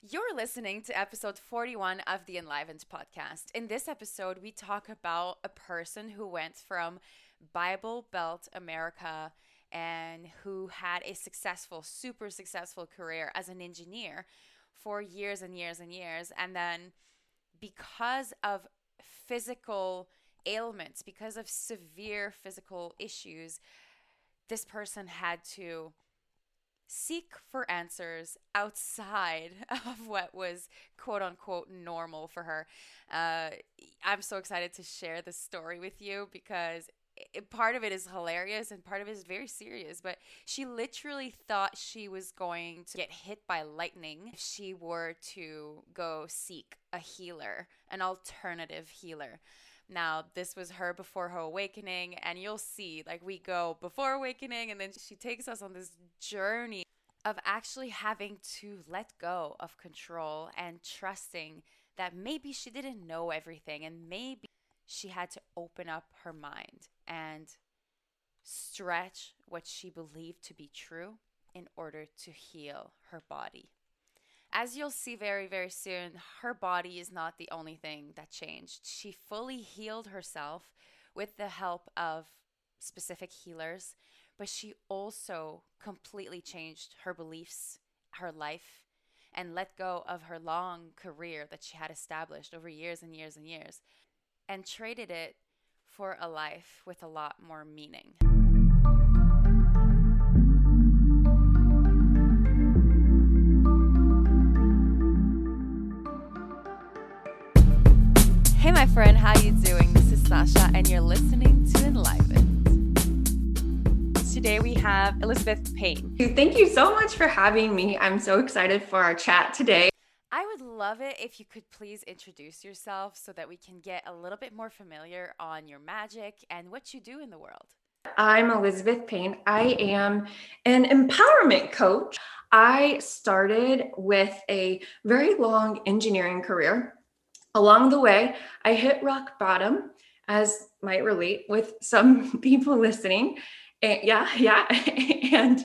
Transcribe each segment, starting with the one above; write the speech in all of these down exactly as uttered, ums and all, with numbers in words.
You're listening to episode forty-one of the Enlivened podcast. In this episode, we talk about a person who went from Bible Belt America and who had a successful, super successful career as an engineer for years and years and years. And then because of physical ailments, because of severe physical issues, this person had to seek for answers outside of what was quote unquote normal for her. Uh, I'm so excited to share this story with you because it, part of it is hilarious and part of it is very serious. But she literally thought she was going to get hit by lightning if she were to go seek a healer, an alternative healer. Now, this was her before her awakening, and you'll see, like, we go before awakening, and then she takes us on this journey of actually having to let go of control and trusting that maybe she didn't know everything, and maybe she had to open up her mind and stretch what she believed to be true in order to heal her body. As you'll see very, very soon, her body is not the only thing that changed. She fully healed herself with the help of specific healers, but she also completely changed her beliefs, her life, and let go of her long career that she had established over years and years and years, and traded it for a life with a lot more meaning. Hey, my friend, how you doing? This is Sasha, and you're listening to Enlivened. Today we have Elizabeth Payne. Thank you so much for having me. I'm so excited for our chat today. I would love it if you could please introduce yourself so that we can get a little bit more familiar on your magic and what you do in the world. I'm Elizabeth Payne. I am an empowerment coach. I started with a very long engineering career. Along the way, I hit rock bottom, as might relate with some people listening. And yeah, yeah. And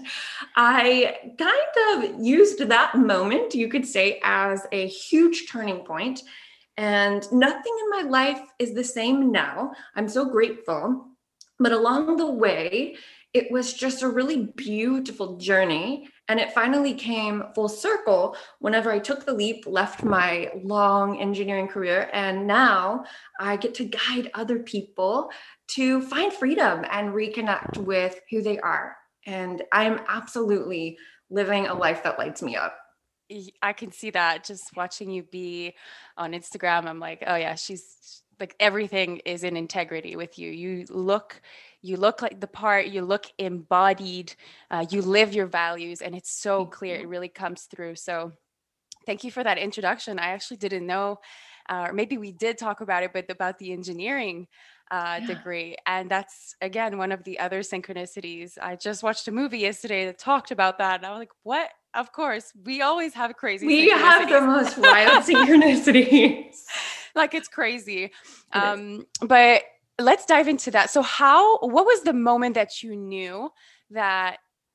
I kind of used that moment, you could say, as a huge turning point. And nothing in my life is the same now. I'm so grateful. But along the way, it was just a really beautiful journey. And it finally came full circle whenever I took the leap, left my long engineering career, and now I get to guide other people to find freedom and reconnect with who they are. And I'm absolutely living a life that lights me up. I can see that just watching you be on Instagram. I'm like, oh yeah, she's like, everything is in integrity with you. You look, you look like the part, you look embodied, uh, you live your values, and it's so clear. It really comes through. So thank you for that introduction. I actually didn't know, uh, or maybe we did talk about it, but about the engineering uh, yeah. degree. And that's, again, one of the other synchronicities. I just watched a movie yesterday that talked about that. And I was like, what? Of course, we always have crazy We have the most wild synchronicities. Like, it's crazy. It um, but let's dive into that. So how, what was the moment that you knew that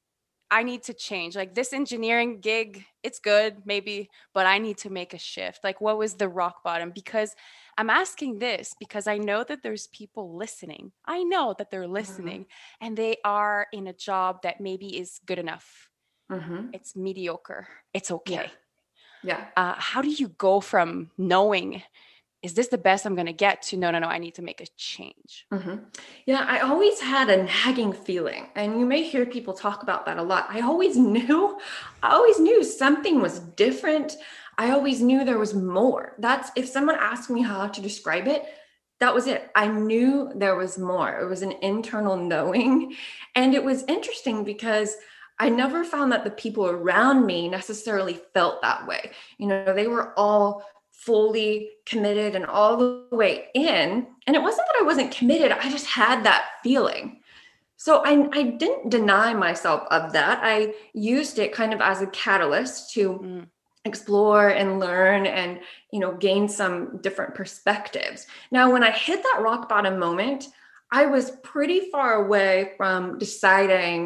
I need to change? Like, this engineering gig, it's good, maybe, but I need to make a shift. Like, what was the rock bottom? Because I'm asking this because I know that there's people listening. I know that they're listening mm-hmm. and they are in a job that maybe is good enough. Mm-hmm. It's mediocre. It's okay. Yeah. yeah. Uh, how do you go from knowing, is this the best I'm going to get, to no, no, no, I need to make a change? Mm-hmm. Yeah, I always had a nagging feeling, and you may hear people talk about that a lot. I always knew, I always knew something was different. I always knew there was more. That's, if someone asked me how to describe it, that was it. I knew there was more. It was an internal knowing. And it was interesting because I never found that the people around me necessarily felt that way. You know, they were all fully committed and all the way in. And it wasn't that I wasn't committed. I just had that feeling. So I, I didn't deny myself of that. I used it kind of as a catalyst to mm. explore and learn and, you know, gain some different perspectives. Now, when I hit that rock bottom moment, I was pretty far away from deciding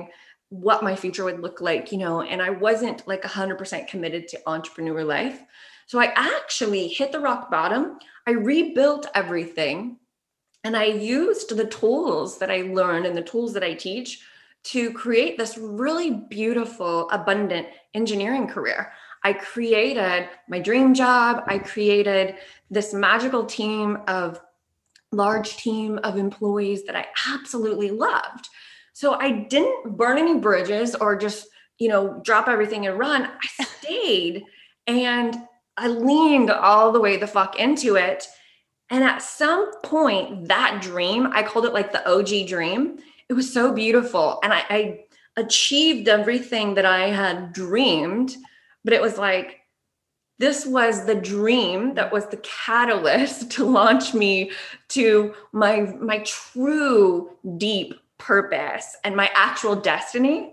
what my future would look like, you know, and I wasn't like one hundred percent committed to entrepreneur life. So I actually hit the rock bottom. I rebuilt everything, and I used the tools that I learned and the tools that I teach to create this really beautiful, abundant engineering career. I created my dream job. I created this magical team of large team of employees that I absolutely loved. So I didn't burn any bridges or just, you know, drop everything and run. I stayed and I leaned all the way the fuck into it. And at some point, that dream, I called it like the O G dream. It was so beautiful. And I, I achieved everything that I had dreamed, but it was like, this was the dream that was the catalyst to launch me to my, my true deep purpose and my actual destiny.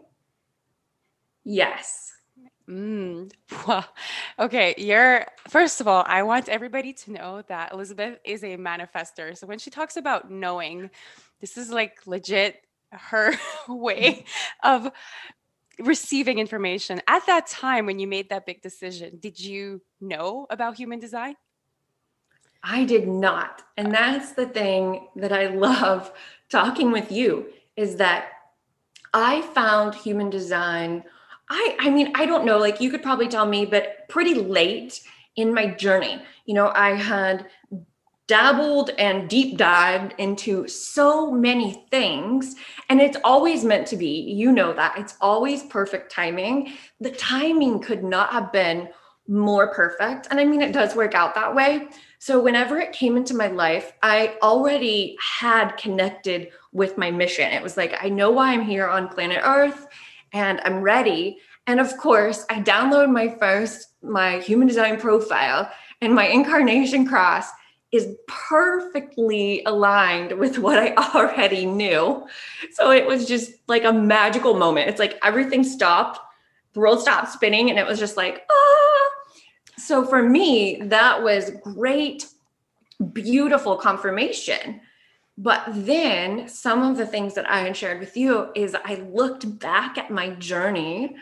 Yes. Mm, wow. Okay, you're first of all, I want everybody to know that Elizabeth is a manifester. So when she talks about knowing, this is like legit her way of receiving information. At that time when you made that big decision, did you know about human design? I did not. And that's the thing that I love talking with you, is that I found human design. I I mean, I don't know, like you could probably tell me, but pretty late in my journey. You know, I had dabbled and deep dived into so many things, and it's always meant to be. You know that. It's always perfect timing. The timing could not have been more perfect. And I mean, it does work out that way. So whenever it came into my life, I already had connected with my mission. It was like, I know why I'm here on planet Earth and I'm ready. And of course, I downloaded my first, my human design profile, and my incarnation cross is perfectly aligned with what I already knew. So it was just like a magical moment. It's like everything stopped, the world stopped spinning, and it was just like, ah. So for me, that was great, beautiful confirmation. But then some of the things that I had shared with you is I looked back at my journey,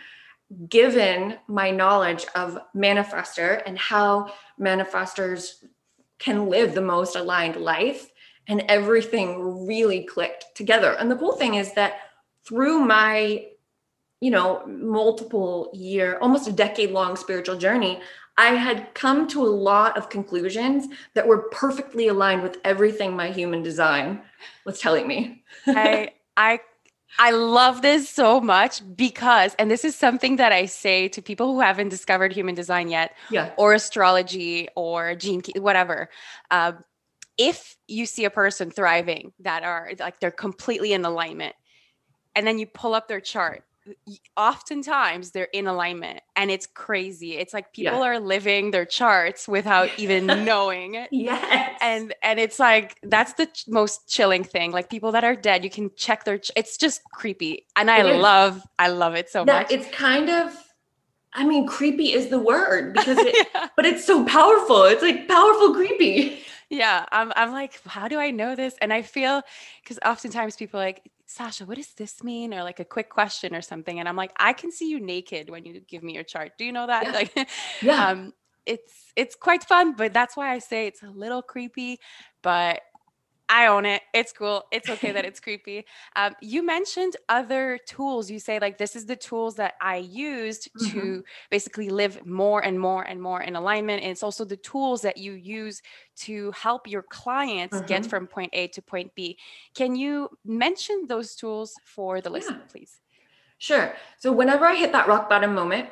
given my knowledge of manifestor and how manifestors can live the most aligned life, and everything really clicked together. And the cool thing is that through my, you know, multiple year, almost a decade long spiritual journey, I had come to a lot of conclusions that were perfectly aligned with everything my human design was telling me. I I I love this so much because, and this is something that I say to people who haven't discovered human design yet, Yeah. or astrology or gene key, whatever. Uh, if you see a person thriving that are like they're completely in alignment, and then you pull up their chart, oftentimes they're in alignment, and it's crazy. It's like people Yeah. are living their charts without even knowing it. Yes. And and it's like that's the ch- most chilling thing. Like people that are dead, you can check their ch- it's just creepy. And I It is. love I love it so Yeah, much. it's kind of, I mean, creepy is the word because it, Yeah. but it's so powerful. It's like powerful creepy. Yeah, I'm I'm like, how do I know this? And I feel because oftentimes people are like, Sasha, what does this mean? Or like a quick question or something. And I'm like, I can see you naked when you give me your chart. Do you know that? Yeah. Like, Yeah. um, it's it's quite fun, but that's why I say it's a little creepy, but I own it. It's cool. It's okay that it's creepy. Um, you mentioned other tools. You say like this is the tools that I used Mhm. to basically live more and more and more in alignment. And it's also the tools that you use to help your clients get Mhm. from point A to point B. Can you mention those tools for the Yeah. listener, please? Sure. So whenever I hit that rock bottom moment,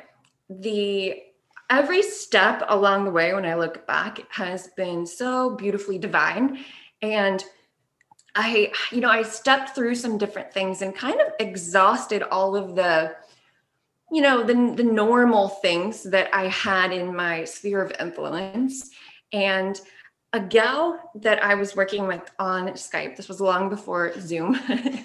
the every step along the way when I look back has been so beautifully divine. And I, you know, I stepped through some different things and kind of exhausted all of the, you know, the, the normal things that I had in my sphere of influence. And a gal that I was working with on Skype, this was long before Zoom,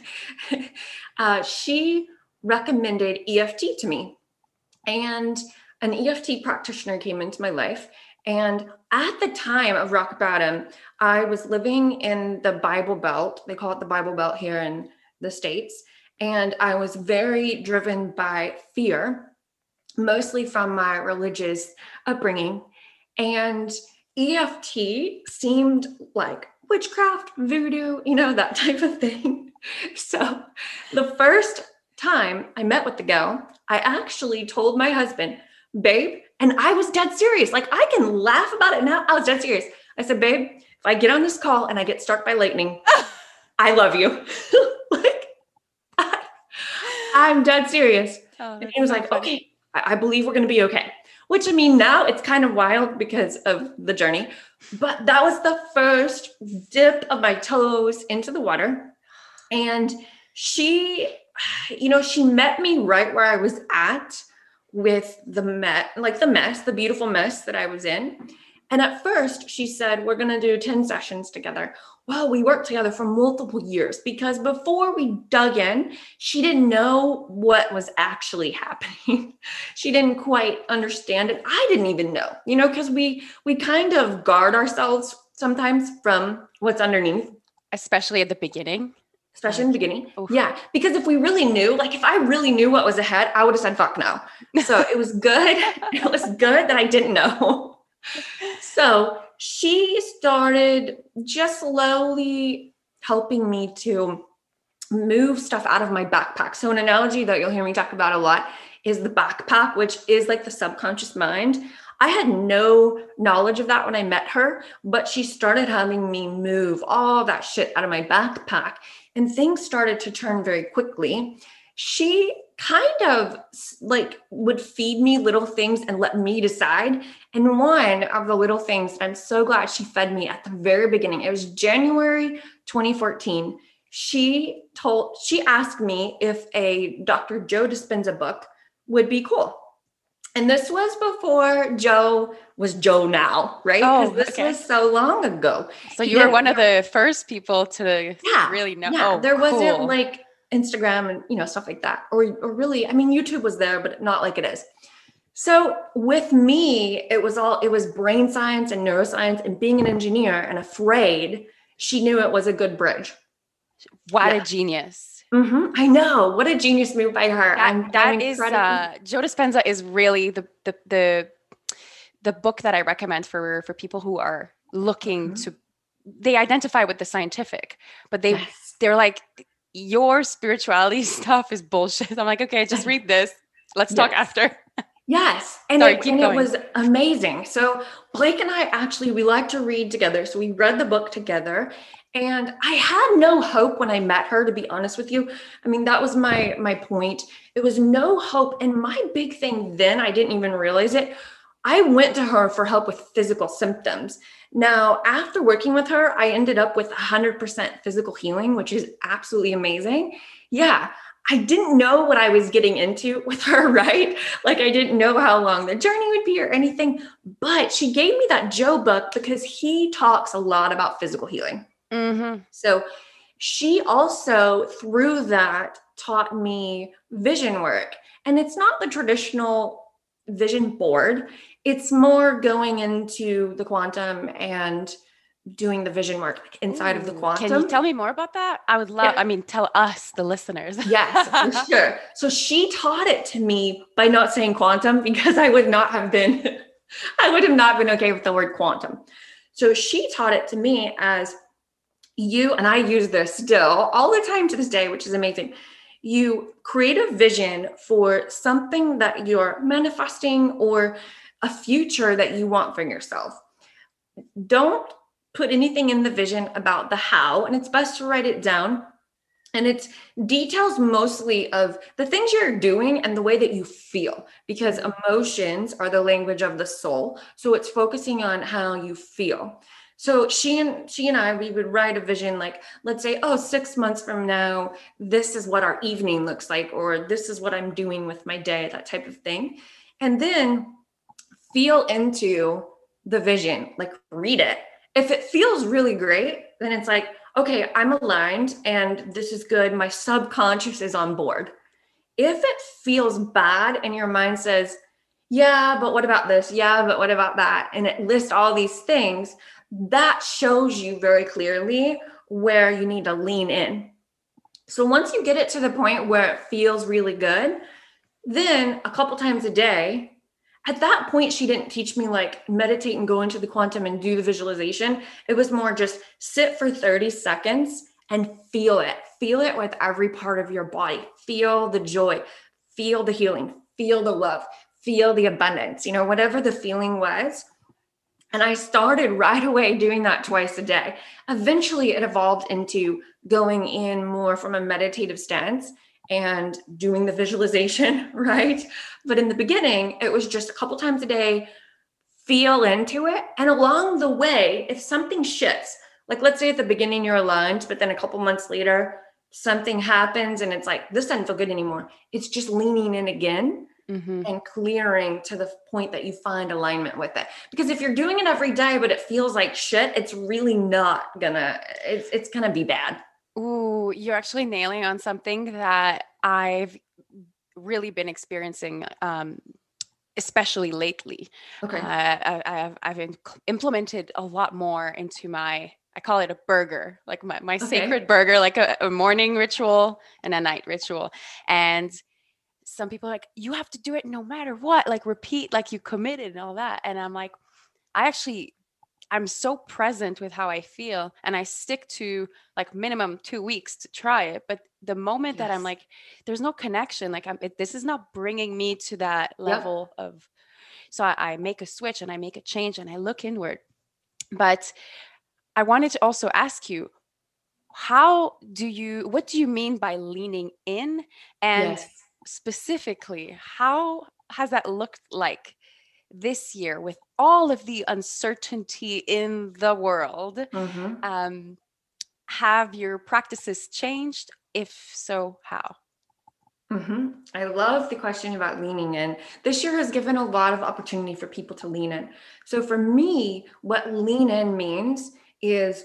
uh, she recommended E F T to me. And an E F T practitioner came into my life. And at the time of rock bottom, I was living in the Bible Belt. They call it the Bible Belt here in the States. And I was very driven by fear, mostly from my religious upbringing. And E F T seemed like witchcraft, voodoo, you know, that type of thing. So the first time I met with the gal, I actually told my husband, babe, and I was dead serious. Like, I can laugh about it now. I was dead serious. I said, babe, if I get on this call and I get struck by lightning, I love you. Like, I, I'm dead serious. Oh, and he was so like, funny. Okay, I, I believe we're going to be okay. Which, I mean, now it's kind of wild because of the journey, but that was the first dip of my toes into the water. And she, you know, she met me right where I was at with the mess, like the mess, the beautiful mess that I was in. And at first she said, we're going to do ten sessions together. Well, we worked together for multiple years because before we dug in, she didn't know what was actually happening. She didn't quite understand it. I didn't even know, you know, because we, we kind of guard ourselves sometimes from what's underneath. Especially at the beginning. Especially in the beginning. Oof. Yeah. Because if we really knew, like if I really knew what was ahead, I would have said, fuck no. So it was good. It was good that I didn't know. So she started just slowly helping me to move stuff out of my backpack. So an analogy that you'll hear me talk about a lot is the backpack, which is like the subconscious mind. I had no knowledge of that when I met her, but she started having me move all that shit out of my backpack, and things started to turn very quickly. She kind of like would feed me little things and let me decide. And one of the little things that I'm so glad she fed me at the very beginning, it was January twenty fourteen. She told, she asked me if a Doctor Joe Dispenza book would be cool. And this was before Joe was Joe now, right? Because oh, this okay. was so long ago. So you were one of the first people to yeah, really know. Yeah, oh, there cool. wasn't like Instagram and, you know, stuff like that. Or, or really, I mean, YouTube was there, but not like it is. So with me, it was all, it was brain science and neuroscience and being an engineer and afraid. She knew it was a good bridge. What yeah. a genius. Mm-hmm. I know. What a genius move by her. That, I'm, that I'm is, uh, Joe Dispenza is really the, the, the, the book that I recommend for, for people who are looking mm-hmm. to, they identify with the scientific, but they, yes. they're like, your spirituality stuff is bullshit. I'm like, okay, just read this. Let's talk yes. after. Yes. And, Sorry, it, and it was amazing. So Blake and I actually, we like to read together. So we read the book together. And I had no hope when I met her, to be honest with you. I mean, that was my my point. It was no hope. And my big thing then, I didn't even realize it. I went to her for help with physical symptoms. Now, after working with her, I ended up with one hundred percent physical healing, which is absolutely amazing. Yeah, I didn't know what I was getting into with her, right? Like I didn't know how long the journey would be or anything. But she gave me that Joe book because he talks a lot about physical healing. Mm-hmm. So she also, through that, taught me vision work. And it's not the traditional vision board. It's more going into the quantum and doing the vision work like inside Ooh, of the quantum. Can you tell me more about that? I would love, yeah. I mean, tell us, the listeners. Yes, for sure. So she taught it to me by not saying quantum because I would not have been, I would have not been okay with the word quantum. So she taught it to me as you, and I use this still all the time to this day, which is amazing. You create a vision for something that you're manifesting or a future that you want for yourself. Don't put anything in the vision about the how, and it's best to write it down. And it's details mostly of the things you're doing and the way that you feel, because emotions are the language of the soul. So it's focusing on how you feel. So she and she and I, we would write a vision like, let's say, oh, six months from now, this is what our evening looks like, or this is what I'm doing with my day, that type of thing. And then feel into the vision, like read it. If it feels really great, then it's like, okay, I'm aligned and this is good. My subconscious is on board. If it feels bad and your mind says, yeah, but what about this? Yeah, but what about that? And it lists all these things, that shows you very clearly where you need to lean in. So once you get it to the point where it feels really good, then a couple times a day, at that point, she didn't teach me like meditate and go into the quantum and do the visualization. It was more just sit for thirty seconds and feel it. Feel it with every part of your body. Feel the joy, feel the healing, feel the love, feel the abundance, you know, whatever the feeling was. And I started right away doing that twice a day. Eventually, it evolved into going in more from a meditative stance and doing the visualization, right? But in the beginning, it was just a couple times a day, feel into it. And along the way, if something shifts, like let's say at the beginning you're aligned, but then a couple months later, something happens and it's like, this doesn't feel good anymore. It's just leaning in again Mm-hmm. and clearing to the point that you find alignment with it. Because if you're doing it every day, but it feels like shit, it's really not gonna, it's, it's gonna be bad. Ooh, you're actually nailing on something that I've really been experiencing, um, especially lately. Okay. Uh, I, I've, I've in- implemented a lot more into my, I call it a burger, like my, my Okay. sacred burger, like a, a morning ritual and a night ritual. And some people are like, you have to do it no matter what, like repeat, like you committed and all that. And I'm like, I actually, I'm so present with how I feel, and I stick to like minimum two weeks to try it. But the moment that I'm Yes. like, there's no connection, like I'm, it, this is not bringing me to that Yep. level of, so I, I make a switch and I make a change and I look inward. But I wanted to also ask you, how do you, what do you mean by leaning in? And Yes. specifically, how has that looked like this year with all of the uncertainty in the world? Mm-hmm. Um, have your practices changed? If so, how? Mm-hmm. I love the question about leaning in. This year has given a lot of opportunity for people to lean in. So for me, what lean in means is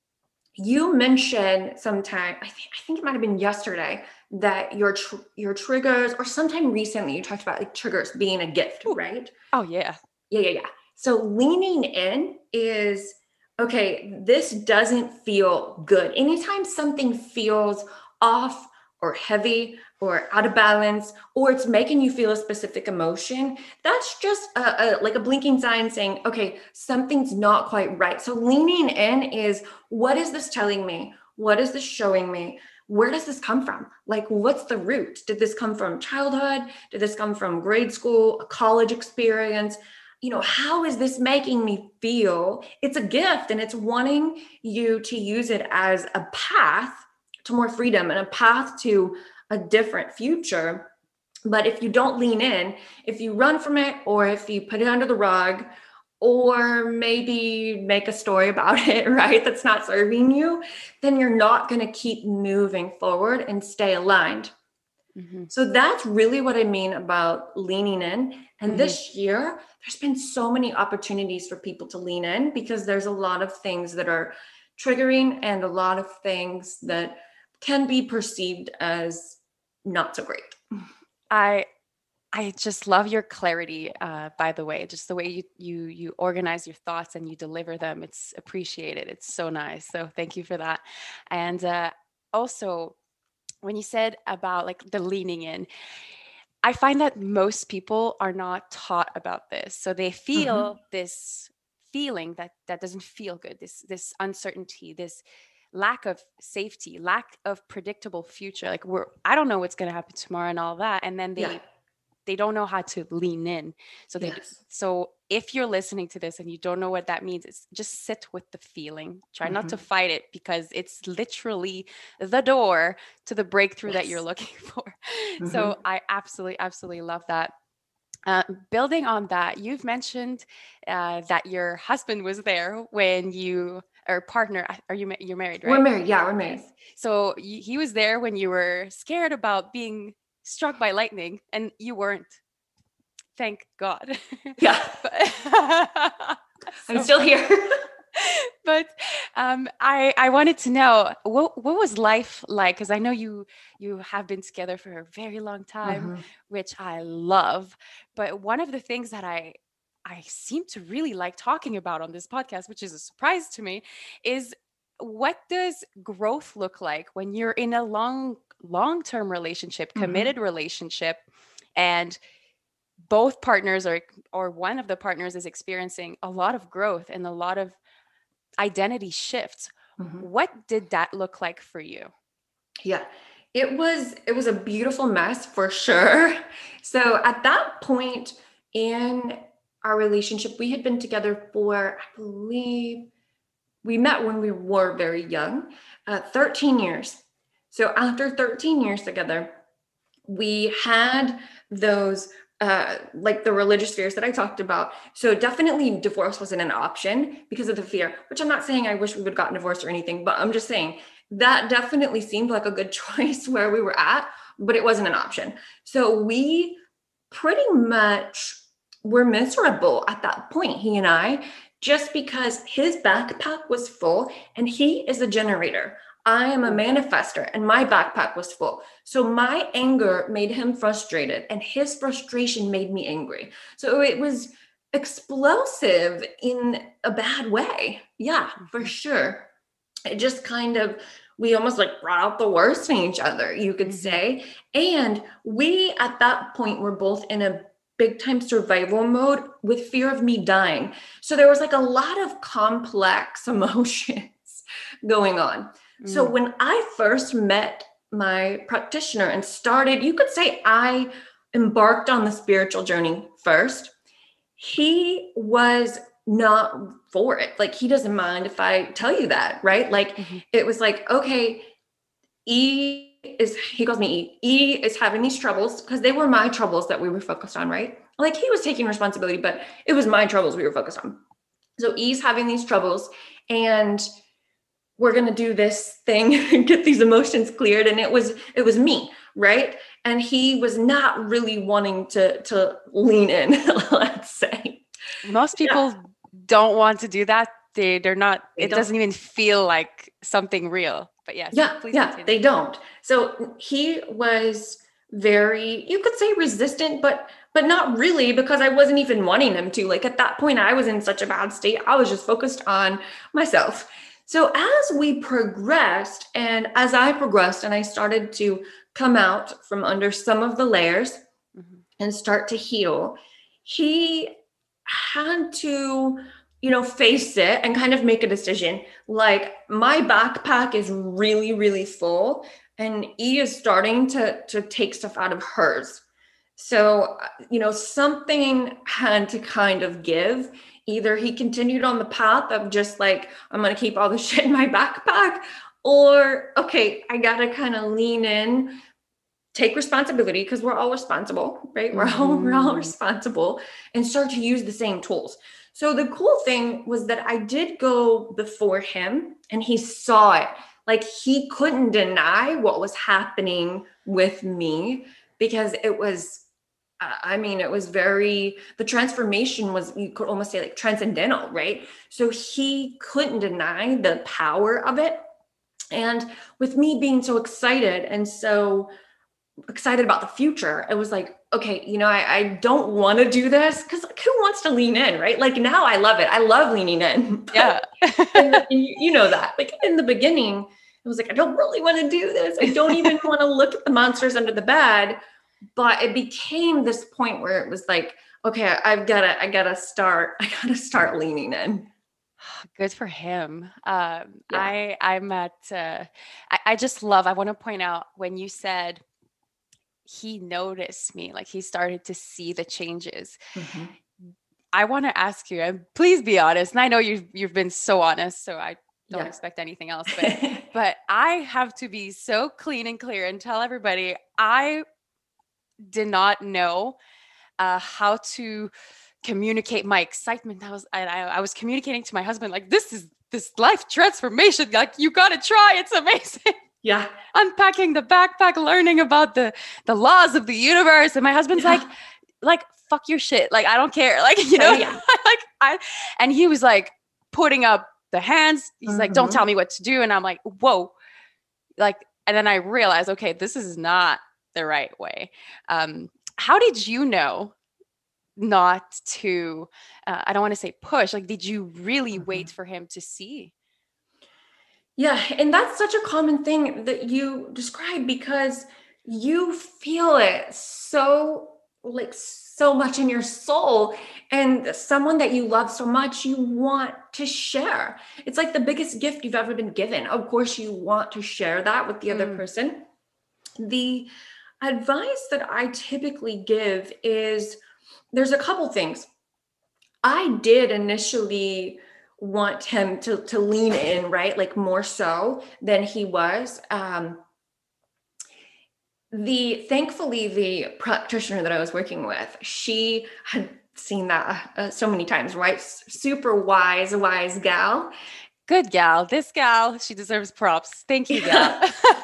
you mentioned sometime, I think I think it might have been yesterday, that your tr- your triggers, or sometime recently you talked about like triggers being a gift, Ooh. right? Oh, yeah. Yeah, yeah, yeah. So leaning in is okay, this doesn't feel good. Anytime something feels off or heavy or out of balance, or it's making you feel a specific emotion, that's just a, a, like a blinking sign saying, okay, something's not quite right. So leaning in is, what is this telling me? What is this showing me? Where does this come from? Like, what's the root? Did this come from childhood? Did this come from grade school, a college experience? You know, how is this making me feel? It's a gift, and it's wanting you to use it as a path to more freedom and a path to a different future. But if you don't lean in, if you run from it, or if you put it under the rug, or maybe make a story about it, right, that's not serving you, then you're not going to keep moving forward and stay aligned. Mm-hmm. So that's really what I mean about leaning in. And Mm-hmm. this year, there's been so many opportunities for people to lean in, because there's a lot of things that are triggering and a lot of things that can be perceived as not so great. I I just love your clarity, uh, by the way, just the way you you you organize your thoughts and you deliver them. It's appreciated. It's so nice. So thank you for that. And uh, also, when you said about like the leaning in, I find that most people are not taught about this. So they feel Mm-hmm. this feeling that that doesn't feel good, this this uncertainty, this lack of safety, lack of predictable future. Like we're I don't know what's going to happen tomorrow and all that. And then Yeah. they they don't know how to lean in. So they Yes. so if you're listening to this and you don't know what that means, it's just sit with the feeling. Try not to Mm-hmm. fight it, because it's literally the door to the breakthrough that you're Yes. looking for. Mm-hmm. So I absolutely, absolutely love that. Uh, building on that, you've mentioned uh, that your husband was there when you, or partner, are you, you're married, We're right? married. Yeah, we're married. Yes. So y- he was there when you were scared about being struck by lightning, and you weren't. Thank God. Yeah. But I'm so still funny. here. But um, I I wanted to know, what what was life like? Because I know you you have been together for a very long time, Mm-hmm. which I love. But one of the things that I I seem to really like talking about on this podcast, which is a surprise to me, is what does growth look like when you're in a long, long-term relationship, Mm-hmm. committed relationship, and both partners or or one of the partners is experiencing a lot of growth and a lot of identity shifts? Mm-hmm. What did that look like for you? Yeah. It was it was a beautiful mess for sure. So at that point in our relationship, we had been together for, I believe, we met when we were very young, uh, thirteen years. So after thirteen years together, we had those uh like the religious fears that I talked about. So definitely divorce wasn't an option because of the fear, which I'm not saying I wish we would have gotten divorced or anything, but I'm just saying that definitely seemed like a good choice where we were at, but it wasn't an option. So we pretty much were miserable at that point, he and I, just because his backpack was full and he is a generator. I am a Ooh. manifester and my backpack was full. So my anger made him frustrated and his frustration made me angry. So it was explosive in a bad way. Yeah, for Mhm. sure. It just kind of, we almost like brought out the worst in each other, you could Mhm. say. And we at that point were both in a big time survival mode with fear of me dying. So there was like a lot of complex emotions going on. So Mm. when I first met my practitioner and started, you could say I embarked on the spiritual journey first, he was not for it. Like, he doesn't mind if I tell you that, right? Like, Mhm. it was like, okay, E is, he calls me E. E is having these troubles because they were my troubles that we were focused on, right? Like, he was taking responsibility, but it was my troubles we were focused on. So E's having these troubles, and we're going to do this thing and get these emotions cleared. And it was, it was me, right? And he was not really wanting to, to lean in, let's say. Most Yeah, people don't want to do that. They they're not, they it don't. doesn't even feel like something real. But yes, Yeah, please yeah, continue. they don't. So he was very, you could say resistant, but but not really, because I wasn't even wanting him to. Like, at that point, I was in such a bad state. I was just focused on myself. So as we progressed, and as I progressed, and I started to come out from under some of the layers Mhm. and start to heal, he had to, you know, face it and kind of make a decision. Like, my backpack is really, really full, and E is starting to to take stuff out of hers. So, you know, something had to kind of give. Either he continued on the path of just like, I'm going to keep all the shit in my backpack, or, okay, I got to kind of lean in, take responsibility, because we're all responsible, right? We're all we're all Mhm. responsible, and start to use the same tools. So the cool thing was that I did go before him, and he saw it. Like, he couldn't deny what was happening with me, because it was, uh, I mean, it was very, the transformation was, you could almost say, like, transcendental, right? So he couldn't deny the power of it. And with me being so excited and so excited about the future, it was like, okay, you know, I, I don't want to do this, because like, who wants to lean in, right? Like, now I love it. I love leaning in. But Yeah. in the, in, you know that, like, in the beginning, it was like, I don't really want to do this. I don't even want to look at the monsters under the bed. But it became this point where it was like, okay, I've got to, I got to start, I got to start leaning in. Good for him. Um, Yeah. I I'm at. Uh, I, I just love. I want to point out when you said he noticed me, like he started to see the changes. Mm-hmm. I want to ask you, and please be honest. And I know you've you've been so honest, so I don't Yeah. expect anything else. But but I have to be so clean and clear and tell everybody I did not know uh, how to communicate my excitement. I was I, I was communicating to my husband like, this is this life transformation. Like, you gotta try. It's amazing. Yeah. Unpacking the backpack, learning about the the laws of the universe, and my husband's like, Yeah. like fuck your shit. Like, I don't care. Like, you know, Oh, yeah. like I and he was like putting up the hands. He's like, don't tell Mm-hmm. me what to do. And I'm like, whoa. Like, and then I realized, okay, this is not the right way. Um, how did you know not to, uh, I don't want to say push, like, did you really Mm-hmm. wait for him to see? Yeah, and that's such a common thing that you describe because you feel it so like so much in your soul, and someone that you love so much you want to share. It's like the biggest gift you've ever been given. Of course you want to share that with the other Mm. person. The advice that I typically give is there's a couple things. I did initially want him to to lean in, right? Like more so than he was. Um, the thankfully the practitioner that I was working with, she had seen that uh, so many times, right? S- super wise, wise gal. Good gal. This gal, she deserves props. Thank you, gal.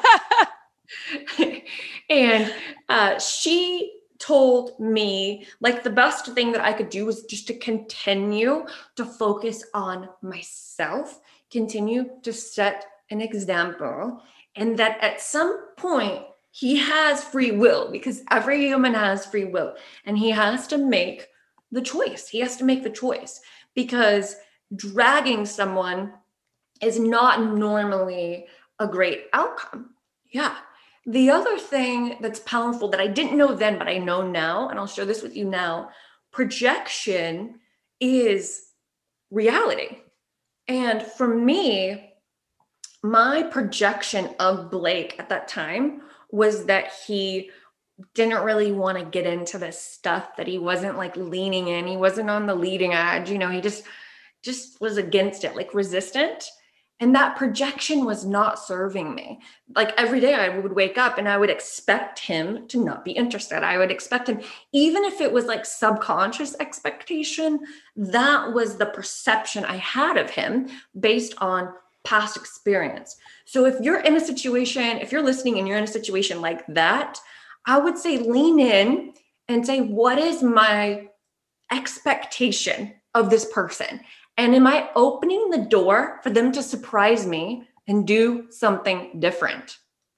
And uh, she told me like the best thing that I could do was just to continue to focus on myself, continue to set an example, and that at some point he has free will because every human has free will and he has to make the choice. He has to make the choice because dragging someone is not normally a great outcome. Yeah. The other thing that's powerful that I didn't know then, but I know now, and I'll share this with you now, projection is reality. And for me, my projection of Blake at that time was that he didn't really want to get into this stuff, that he wasn't like leaning in, he wasn't on the leading edge, you know, he just just was against it, like resistant. And that projection was not serving me. Like every day I would wake up and I would expect him to not be interested. I would expect him, even if it was like subconscious expectation, that was the perception I had of him based on past experience. So if you're in a situation, if you're listening and you're in a situation like that, I would say lean in and say, what is my expectation of this person? And am I opening the door for them to surprise me and do something different?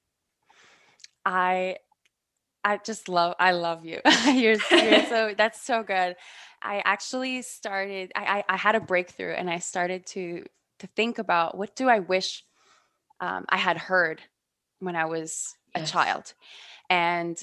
I I just love I love you. You're you're so that's so good. I actually started I, I I had a breakthrough and I started to to think about what do I wish um, I had heard when I was a Yes. child. And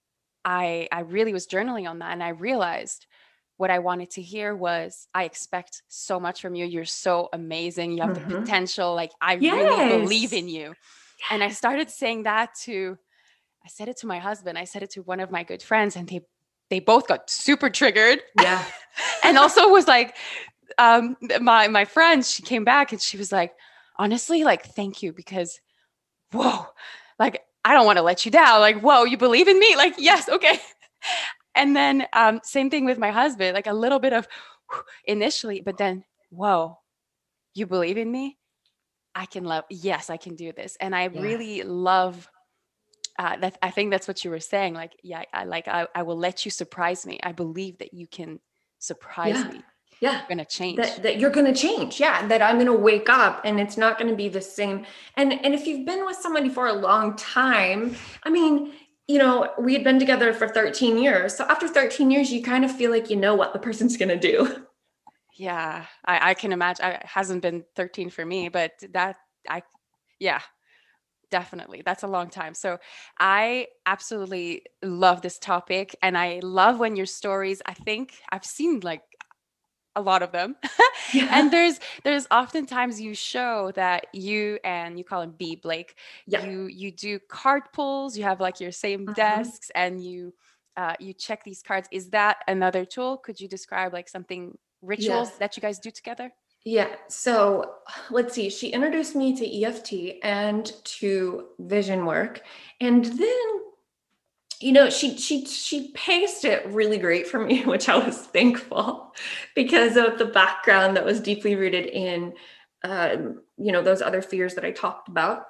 I I really was journaling on that and I realized what I wanted to hear was I expect so much from you. You're so amazing. You have the Mm-hmm. potential. Like I really believe Yes. in you. And I started saying that to I said it to my husband. I said it to one of my good friends and they they both got super triggered. Yeah. And also was like um my my friend, she came back and she was like, honestly, like thank you because whoa, like I don't want to let you down. Like, whoa, you believe in me? Like, yes, okay. And then um, same thing with my husband, like a little bit of whew, initially, but then, whoa, you believe in me? I can love, yes, I can do this. And I Yes. really love uh, that. I think that's what you were saying. Like, yeah, I like, I, I will let you surprise me. I believe that you can surprise Yeah. me. Yeah. You're going to change. That that you're going to change. Yeah, that I'm going to wake up and it's not going to be the same. And and if you've been with somebody for a long time, I mean, you know, we had been together for thirteen years. So after thirteen years, you kind of feel like you know what the person's going to do. Yeah, I, I can imagine. I, it hasn't been thirteen for me, but that, I, yeah, definitely. That's a long time. So I absolutely love this topic. And I love when your stories, I think I've seen like a lot of them. And Yeah. there's there's oftentimes you show that you and you call him B Blake, Yeah. you you do card pulls, you have like your same Mhm. desks and you uh, you check these cards. Is that another tool? Could you describe like something rituals Yes. that you guys do together? Yeah. So let's see. She introduced me to E F T and to vision work. And then, you know, she she she paced it really great for me, which I was thankful because of the background that was deeply rooted in um, you know, those other fears that I talked about.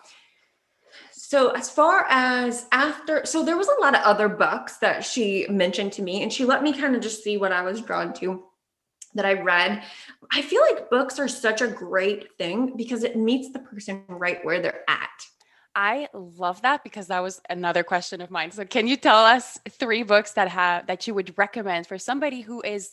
So as far as after, so there was a lot of other books that she mentioned to me, and she let me kind of just see what I was drawn to that I read. I feel like books are such a great thing because it meets the person right where they're at. I love that because that was another question of mine. So can you tell us three books that have that you would recommend for somebody who is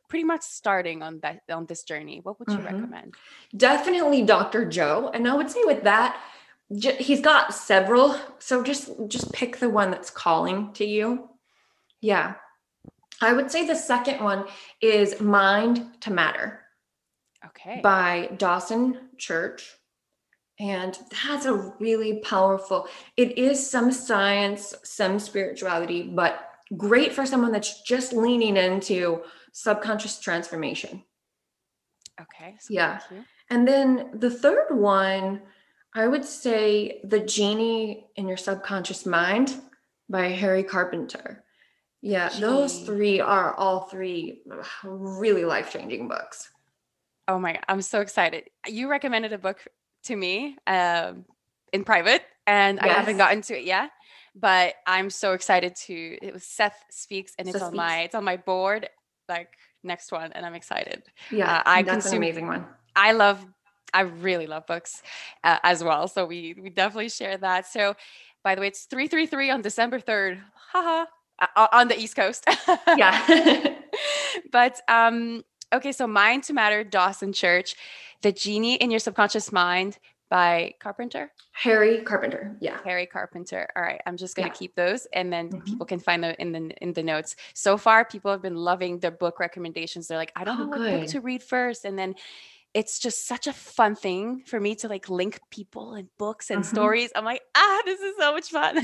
pretty much starting on that on this journey, what would you Mm-hmm. recommend? Definitely Doctor Joe. And I would say with that, j- he's got several. So just just pick the one that's calling to you. Yeah. I would say the second one is Mind to Matter Okay. by Dawson Church. And that's a really powerful, it is some science, some spirituality, but great for someone that's just leaning into subconscious transformation. Okay. So Yeah. thank you. And then the third one, I would say The Genie in Your Subconscious Mind by Harry Carpenter. Yeah, those Genie. three are all three really life-changing books. Oh my God, I'm so excited. You recommended a book to me um, in private, and I haven't Yes. gotten to it yet, but I'm so excited to, it was Seth Speaks, and it's Seth on Speaks. my, it's on my board, like next one, and I'm excited. Yeah, Uh, I that's consume, an amazing one. I love, I really love books uh, as well. So we, we definitely share that. So by the way, it's three three three on December third, haha, uh, on the East Coast. Yeah. But, um, okay, so Mind to Matter, Dawson Church, The Genie in Your Subconscious Mind by Carpenter? Harry Carpenter. Yeah. Harry Carpenter. All right, I'm just going to Yeah. keep those, and then Mhm. people can find them in the in the notes. So far, people have been loving their book recommendations. They're like, I don't Oh, know what book good. to read first, and then it's just such a fun thing for me to like link people and books and Mhm. stories. I'm like, ah, this is so much fun.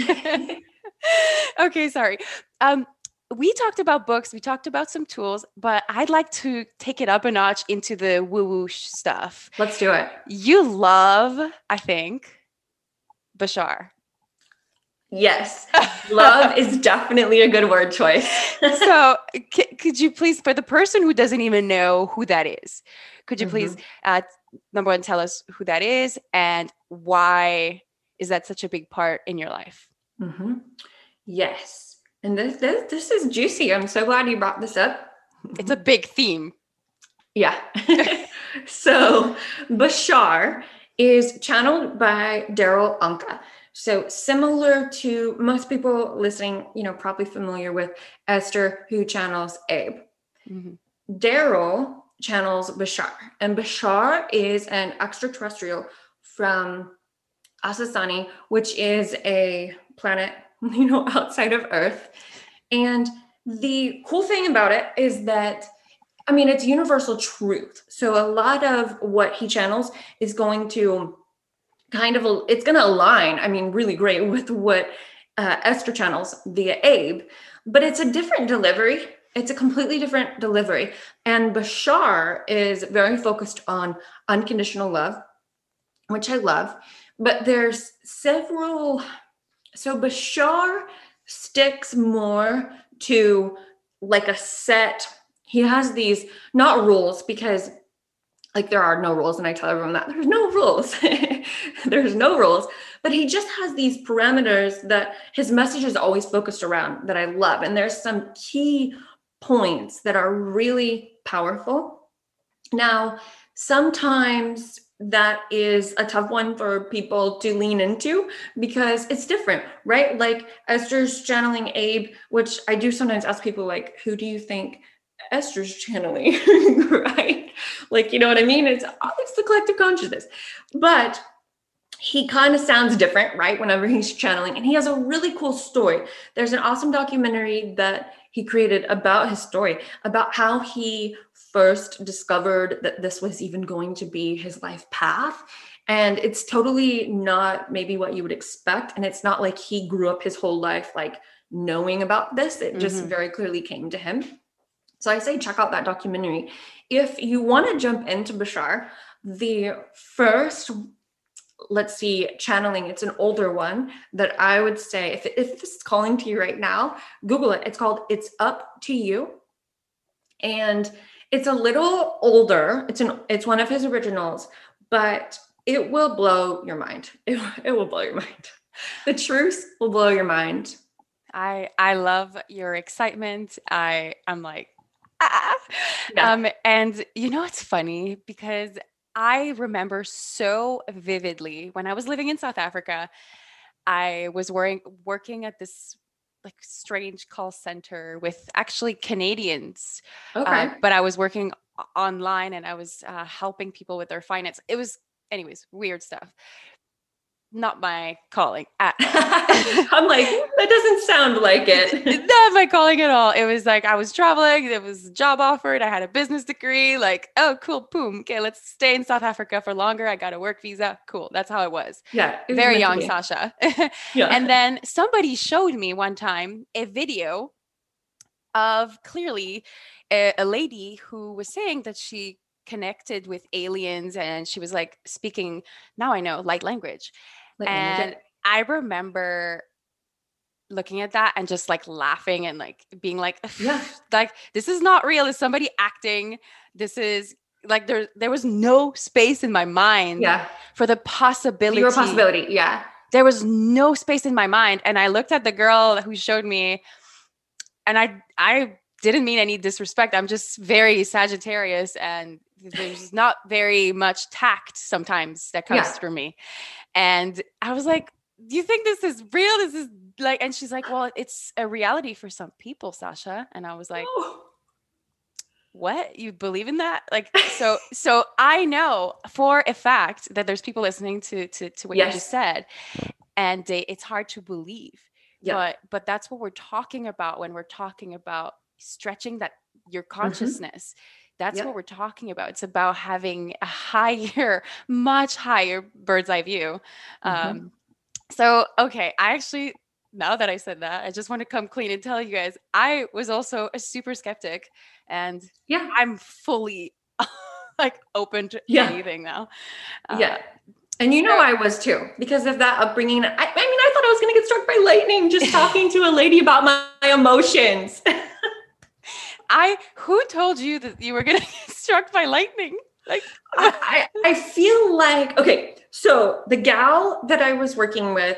Okay, sorry. Um, we talked about books, we talked about some tools, but I'd like to take it up a notch into the woo-woo stuff. Let's do it. You love, I think, Bashar. Yes. Love is definitely a good word choice. So c- could you please, for the person who doesn't even know who that is, could you please, uh, number one, tell us who that is and why is that such a big part in your life? Mm-hmm. Yes. And this, this this is juicy. I'm so glad you brought this up. It's a big theme. Yeah. So Bashar is channeled by Daryl Anka. So similar to most people listening, you know, probably familiar with Esther, who channels Abe. Mm-hmm. Daryl channels Bashar, and Bashar is an extraterrestrial from Asasani, which is a planet, you know, outside of Earth. And the cool thing about it is that, I mean, it's universal truth. So a lot of what he channels is going to kind of, it's going to align, I mean, really great with what uh, Esther channels via Abe, but it's a different delivery. It's a completely different delivery. And Bashar is very focused on unconditional love, which I love. But there's several, so Bashar sticks more to like a set, he has these, not rules, because like there are no rules, and I tell everyone that there's no rules. There's no rules, but he just has these parameters that his message is always focused around that I love. And there's some key points that are really powerful. Now, sometimes that is a tough one for people to lean into because it's different, right? Like Esther's channeling Abe, which I do sometimes ask people like, who do you think Esther's channeling, right? Like, you know what I mean? It's, it's the collective consciousness, but he kind of sounds different, right? Whenever he's channeling, and he has a really cool story. There's an awesome documentary that he created about his story, about how he first discovered that this was even going to be his life path. And it's totally not maybe what you would expect. And it's not like he grew up his whole life like knowing about this. It just Mm-hmm. very clearly came to him. So I say check out that documentary. If you want to jump into Bashar, the first, let's see, channeling, it's an older one that I would say, if, if this is calling to you right now, Google it. It's called It's Up to You. And it's a little older. It's an it's one of his originals, but it will blow your mind. It, it will blow your mind. The truth will blow your mind. I I love your excitement. I I'm like, ah. Yeah. Um, and you know, it's funny because I remember so vividly when I was living in South Africa, I was working working at this like strange call center with actually Canadians. Uh, Okay. but I was working o- online and I was uh, helping people with their finance. It was, anyways, weird stuff. Not my calling at all. I'm like, that doesn't sound like it. Not my calling at all. It was like I was traveling. It was a job offered. I had a business degree. Like, oh, cool, boom. Okay, let's stay in South Africa for longer. I got a work visa. Cool. That's how it was. Yeah, it was Very meant to young, be. Sasha. Yeah. And then somebody showed me one time a video of clearly a, a lady who was saying that she connected with aliens and she was like speaking, now I know, light language. Like language. And I remember looking at that and just like laughing and like being like, Yeah. like this is not real. Is somebody acting? This is like there there was no space in my mind Yeah. for the possibility. Zero possibility. Yeah. There was no space in my mind. And I looked at the girl who showed me, and I I didn't mean any disrespect. I'm just very Sagittarius and there's not very much tact sometimes that comes Yeah. through me. And I was like, do you think this is real? This is like, and she's like, well, it's a reality for some people, Sasha. And I was like, Oh. what? You believe in that? Like, so, so I know for a fact that there's people listening to, to, to what Yes. you just said, and they, it's hard to believe, Yeah. but, but that's what we're talking about when we're talking about stretching that your consciousness. That's Yep. what we're talking about. It's about having a higher, much higher bird's eye view. Mhm. Um, so, okay, I actually, now that I said that, I just want to come clean and tell you guys, I was also a super skeptic, and Yeah. I'm fully like open to Yeah. anything now. Uh, Yeah. And you know, so- I was too, because of that upbringing. I, I mean, I thought I was going to get struck by lightning just talking to a lady about my, my emotions. I, who told you that you were going to get struck by lightning? Like, I, I I feel like, okay, so the gal that I was working with,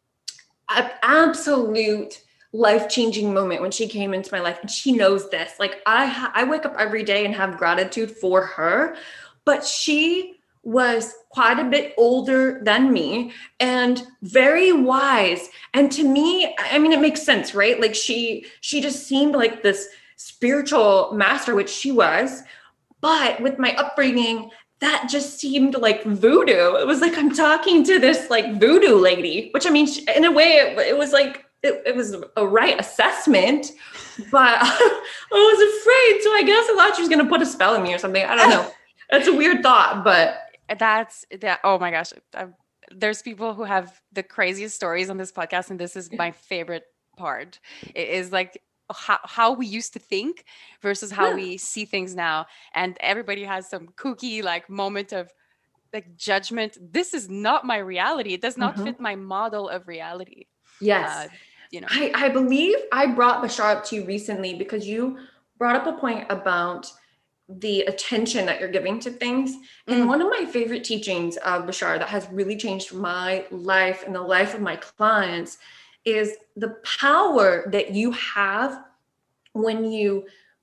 an absolute life-changing moment when she came into my life, and she knows this. Like I, ha- I wake up every day and have gratitude for her, but she was quite a bit older than me and very wise. And to me, I mean, it makes sense, right? Like she, she just seemed like this spiritual master, which she was. But with my upbringing, that just seemed like voodoo. It was like I'm talking to this like voodoo lady, which I mean, she, in a way, it, it was like it, it was a right assessment, but I was afraid. So I guess I thought she was going to put a spell on me or something. I don't know. That's a weird thought, but that's that. Oh my gosh. I, there's people who have the craziest stories on this podcast, and this is my favorite part. It is like how, how we used to think versus how yeah. we see things now. And everybody has some kooky like moment of like judgment. This is not my reality. It does not Mhm. fit my model of reality. Yes. Uh, you know, I, I believe I brought Bashar up to you recently because you brought up a point about the attention that you're giving to things. And Mm. one of my favorite teachings of Bashar that has really changed my life and the life of my clients is the power that you have when you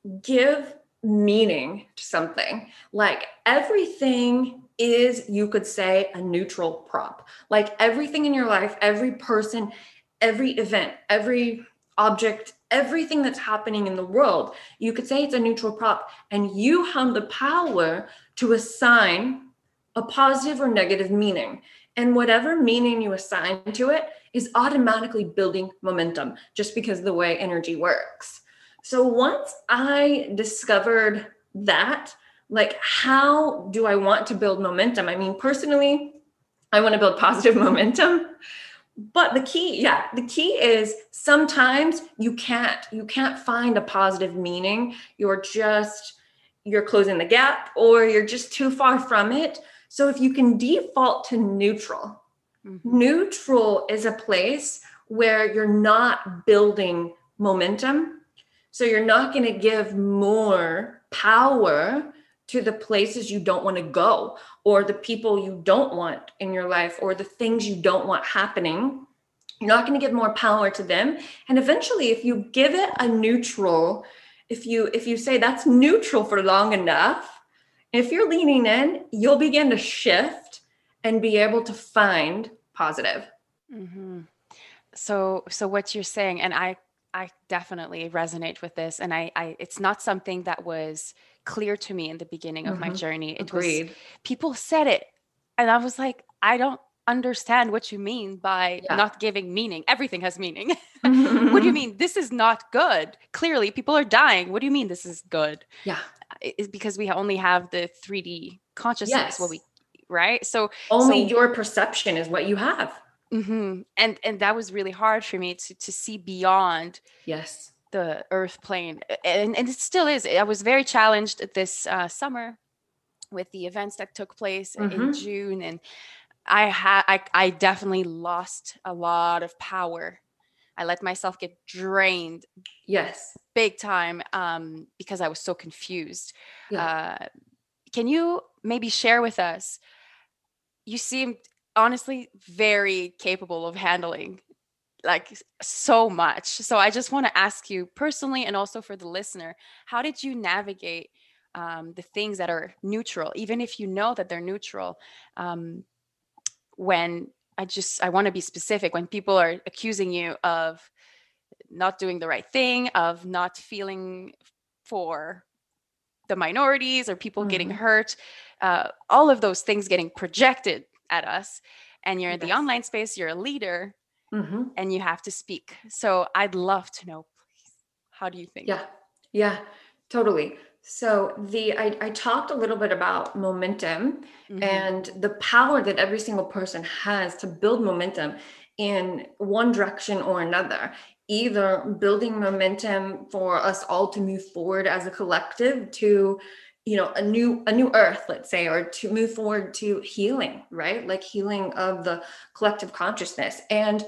give meaning to something. Like everything is, you could say, a neutral prop. Like everything in your life, every person, every event, every object, everything that's happening in the world, you could say it's a neutral prop, and you have the power to assign a positive or negative meaning. And whatever meaning you assign to it is automatically building momentum just because of the way energy works. So once I discovered that, like, how do I want to build momentum? I mean, personally, I want to build positive momentum. But the key, yeah, the key is sometimes you can't, you can't find a positive meaning. You're just, you're closing the gap or you're just too far from it. So if you can default to neutral, Mm-hmm. neutral is a place where you're not building momentum. So you're not going to give more power to the places you don't want to go, or the people you don't want in your life, or the things you don't want happening. You're not going to give more power to them. And eventually, if you give it a neutral, if you if you say that's neutral for long enough, if you're leaning in, you'll begin to shift and be able to find positive. Mm-hmm. So, so what you're saying, and I I definitely resonate with this. And I, I, it's not something that was clear to me in the beginning of my Mm-hmm. journey. It Agreed. was, people said it. And I was like, I don't understand what you mean by Yeah. not giving meaning. Everything has meaning. What do you mean? This is not good. Clearly, people are dying. What do you mean this is good? Yeah. It's because we only have the three D consciousness, Yes. what we, right? So only so, your perception is what you have. mm-hmm. and and that was really hard for me to to see beyond Yes. the earth plane, and and it still is. I was very challenged this uh, summer with the events that took place Mm-hmm. in June, and I had I, I definitely lost a lot of power. I let myself get drained, yes, big time, um, because I was so confused. yeah. Uh, can you maybe share with us? You seem honestly very capable of handling like so much. So I just want to ask you personally, and also for the listener, how did you navigate um, the things that are neutral, even if you know that they're neutral? Um, when I just I want to be specific, when people are accusing you of not doing the right thing, of not feeling for the minorities or people getting Mm-hmm. hurt, uh, all of those things getting projected at us, and you're in the Yes. online space, you're a leader, Mm-hmm. and you have to speak. So I'd love to know, please, how do you think? Yeah, yeah, totally. So the I, I talked a little bit about momentum Mm-hmm. and the power that every single person has to build momentum in one direction or another, either building momentum for us all to move forward as a collective to, you know, a new a new earth, let's say, or to move forward to healing, right? Like healing of the collective consciousness. And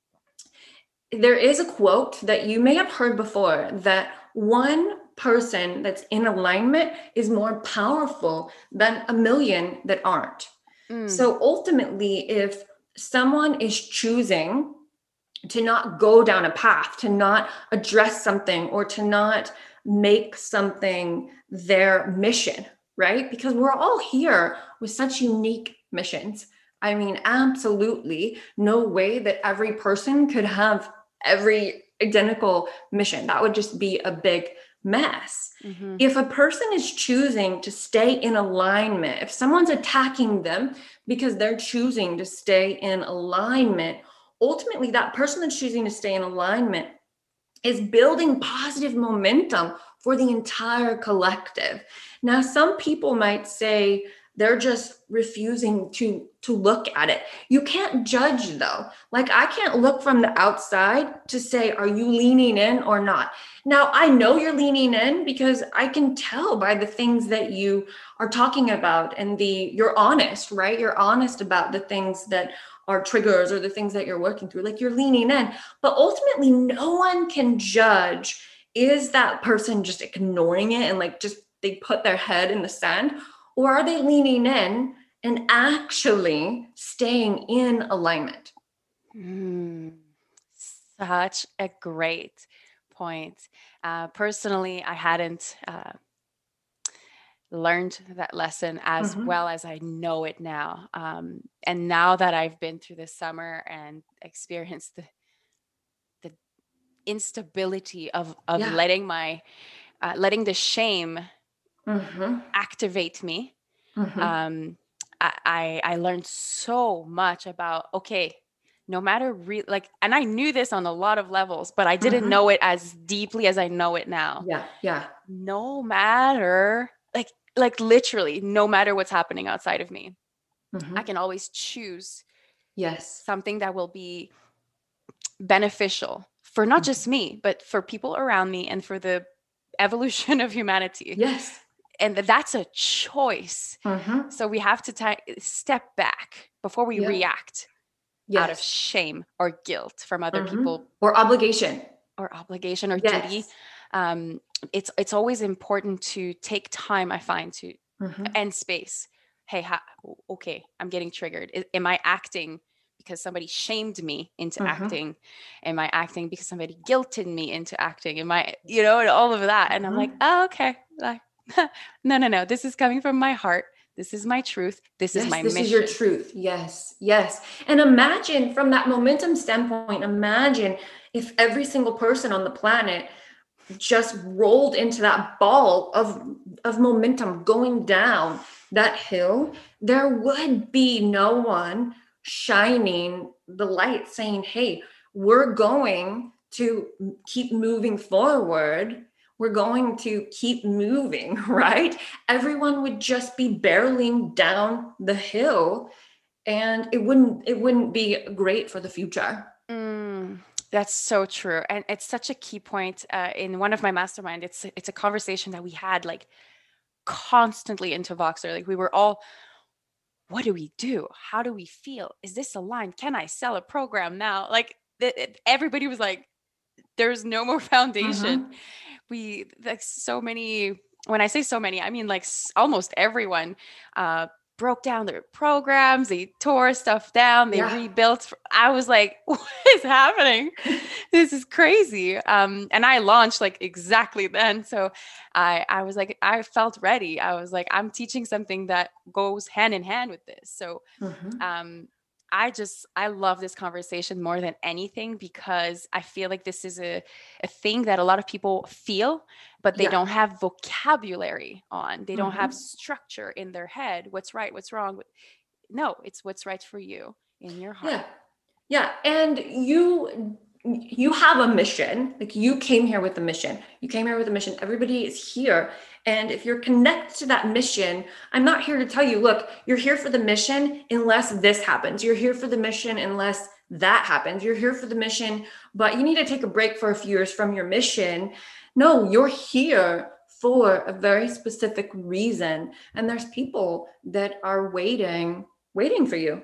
there is a quote that you may have heard before, that one person that's in alignment is more powerful than a million that aren't. Mm. So ultimately, if someone is choosing to not go down a path, to not address something, or to not make something their mission, right? Because we're all here with such unique missions. I mean, absolutely no way that every person could have every identical mission. That would just be a big mess. Mm-hmm. If a person is choosing to stay in alignment, if someone's attacking them because they're choosing to stay in alignment, ultimately that person that's choosing to stay in alignment is building positive momentum for the entire collective. Now, some people might say they're just refusing to to look at it. You can't judge though. Like, I can't look from the outside to say, are you leaning in or not? Now, I know you're leaning in because I can tell by the things that you are talking about, and the you're honest, right? You're honest about the things that are triggers or the things that you're working through. Like, you're leaning in, but ultimately no one can judge, is that person just ignoring it and like just they put their head in the sand, or are they leaning in and actually staying in alignment? Mm. Such a great point. Uh, personally, I hadn't uh, learned that lesson as Mm-hmm. well as I know it now. Um, and now that I've been through this summer and experienced the the instability of of Yeah. letting my uh, letting the shame Mm-hmm. activate me, Mm-hmm. um, I, I I learned so much about, okay, no matter re- like, and I knew this on a lot of levels, but I didn't Mm-hmm. know it as deeply as I know it now. Yeah. Yeah. No matter, like like literally, no matter what's happening outside of me, Mm-hmm. I can always choose Yes. something that will be beneficial for not Mhm. just me, but for people around me and for the evolution of humanity. Yes. And that's a choice. Mm-hmm. So we have to t- step back before we Yeah. react Yes. out of shame or guilt from other Mm-hmm. people, Or obligation. or obligation or Yes. duty. Um, it's it's always important to take time, I find, to Mm-hmm. end space. Hey, ha- okay, I'm getting triggered. I- am I acting because somebody shamed me into Mm-hmm. acting? Am I acting because somebody guilted me into acting? Am I, you know, and all of that? And I'm like, Mm-hmm. oh, okay, like, no, no, no. This is coming from my heart. This is my truth. This yes, is my this mission. is your truth. Yes, yes. And imagine from that momentum standpoint, imagine if every single person on the planet just rolled into that ball of of momentum going down that hill, there would be no one shining the light saying, hey, we're going to keep moving forward. We're going to keep moving, right? Everyone would just be barreling down the hill, and it wouldn't it wouldn't be great for the future. Mm, that's so true, and it's such a key point uh, in one of my mastermind. It's it's a conversation that we had like constantly into Voxer. Like we were all, what do we do? How do we feel? Is this aligned? Can I sell a program now? Like th- it- everybody was like, there's no more foundation. Mhm. We like so many. When I say so many, I mean like s- almost everyone uh, broke down their programs. They tore stuff down. They Yeah. rebuilt. I was like, what is happening? This is crazy. Um, and I launched like exactly then. So I I was like, I felt ready. I was like, I'm teaching something that goes hand in hand with this. So Mhm. um, I just I love this conversation more than anything because I feel like this is a, a thing that a lot of people feel, but they Yeah. don't have vocabulary on. They don't have Mhm. structure in their head. What's right, what's wrong. No, it's what's right for you in your heart. Yeah. Yeah. And you you have a mission. Like you came here with a mission. You came here with a mission. Everybody is here. And if you're connected to that mission, I'm not here to tell you, look, you're here for the mission unless this happens. You're here for the mission unless that happens. You're here for the mission, but you need to take a break for a few years from your mission. No, you're here for a very specific reason. And there's people that are waiting, waiting for you.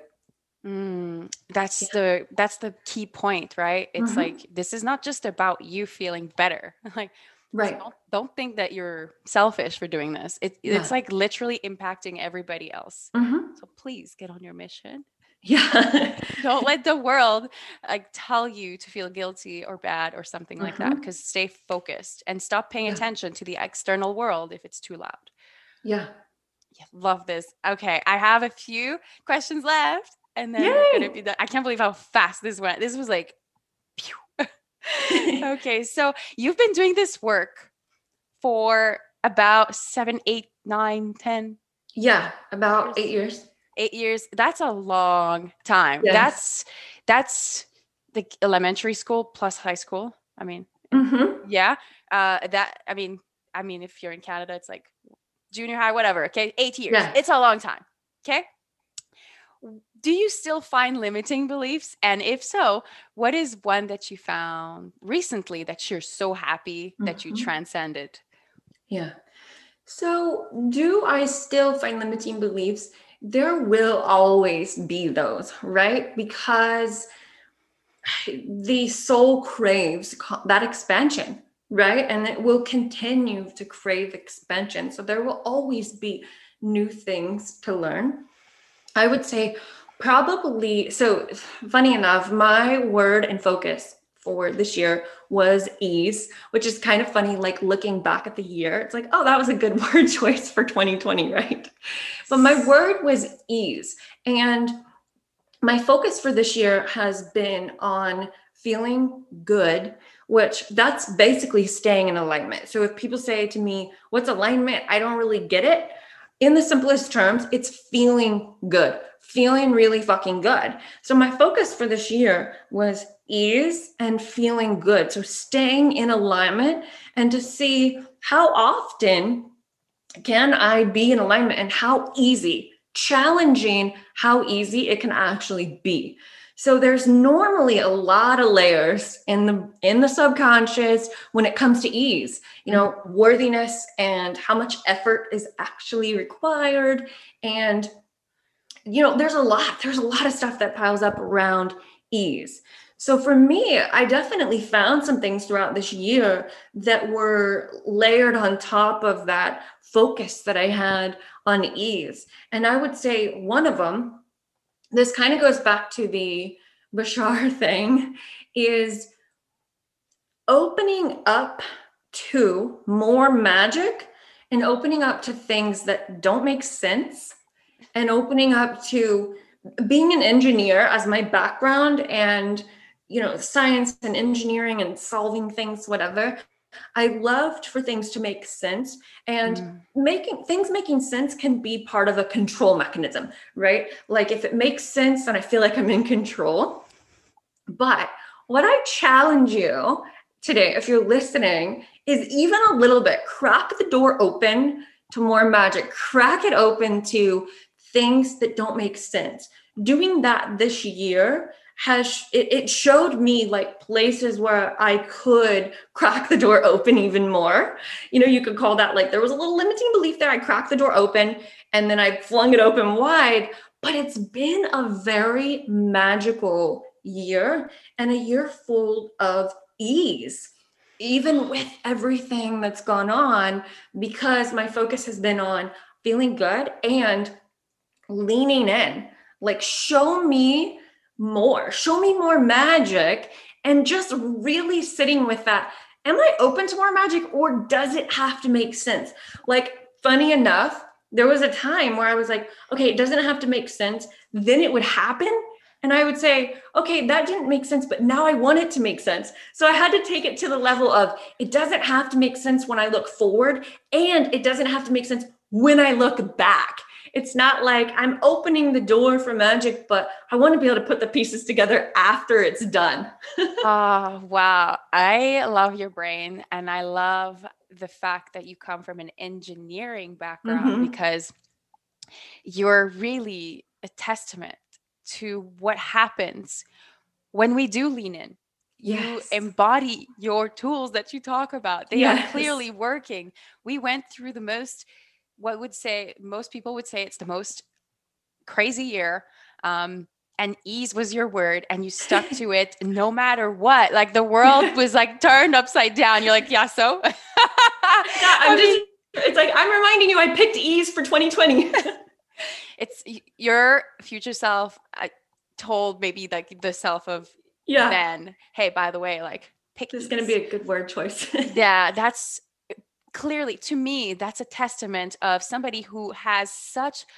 Mm, that's Yeah. the that's the key point, right? It's Mhm. like this is not just about you feeling better. Like Right. don't don't think that you're selfish for doing this. It, it's Yeah. like literally impacting everybody else. Mhm. So please get on your mission. Yeah. Don't let the world like tell you to feel guilty or bad or something like that, Mhm. because stay focused and stop paying Yeah. attention to the external world if it's too loud. Yeah. Yeah, love this. Okay, I have a few questions left and then we're gonna Yay. be done. I can't believe how fast this went. This was like pew. Okay, so you've been doing this work for about seven, eight, nine, ten Yeah. About years. eight years. Eight years. That's a long time. Yes. That's that's the elementary school plus high school. I mean, Mhm. yeah. Uh, that I mean, I mean, if you're in Canada, it's like junior high, whatever. Okay, eight years. Yeah. It's a long time. Okay. Do you still find limiting beliefs? And if so, what is one that you found recently that you're so happy that you Mhm. transcended? Yeah. So, do I still find limiting beliefs? There will always be those, right? Because the soul craves co- that expansion, right? And it will continue to crave expansion. So, there will always be new things to learn. I would say probably, so funny enough, my word and focus for this year was ease, which is kind of funny, like looking back at the year. It's like, oh, that was a good word choice for twenty twenty, right? But my word was ease. And my focus for this year has been on feeling good, which that's basically staying in alignment. So if people say to me, what's alignment? I don't really get it. In the simplest terms, it's feeling good, feeling really fucking good. So my focus for this year was ease and feeling good. So staying in alignment and to see how often can I be in alignment and how easy, challenging how easy it can actually be. So there's normally a lot of layers in the in the subconscious when it comes to ease, you know, worthiness and how much effort is actually required. And you know, there's a lot, there's a lot of stuff that piles up around ease. So for me, I definitely found some things throughout this year that were layered on top of that focus that I had on ease. And I would say one of them, this kind of goes back to the Bashar thing, is opening up to more magic and opening up to things that don't make sense and opening up to being an engineer as my background, and you know, science and engineering and solving things, whatever. I loved for things to make sense, and Mm. making things making sense can be part of a control mechanism, right? Like if it makes sense, then I feel like I'm in control. But what I challenge you today, if you're listening, is even a little bit, crack the door open to more magic, crack it open to things that don't make sense. Doing that this year has it, it showed me like places where I could crack the door open even more. You know, you could call that like there was a little limiting belief there. I cracked the door open and then I flung it open wide. But it's been a very magical year, and a year full of ease, even with everything that's gone on, because my focus has been on feeling good and leaning in. Like, show me more, show me more magic, and just really sitting with that. Am I open to more magic, or does it have to make sense? Like, funny enough, there was a time where I was like, okay, it doesn't have to make sense. Then it would happen. And I would say, okay, that didn't make sense, but now I want it to make sense. So I had to take it to the level of it doesn't have to make sense when I look forward, and it doesn't have to make sense when I look back. It's not like I'm opening the door for magic, but I want to be able to put the pieces together after it's done. Oh, wow. I love your brain. And I love the fact that you come from an engineering background, Mm-hmm. because you're really a testament to what happens when we do lean in. You Yes. embody your tools that you talk about. They Yes. are clearly working. We went through the most, what would say, most people would say it's the most crazy year. Um, and ease was your word, and you stuck to it no matter what. Like the world was like turned upside down. You're like, yeah, so. Yeah, I'm I just, mean, it's like, I'm reminding you, I picked ease for twenty twenty. it's your future self. I told maybe like the self of Yeah. then, hey, by the way, like pick This is ease. going to be a good word choice. Yeah, that's clearly, to me, that's a testament of somebody who has such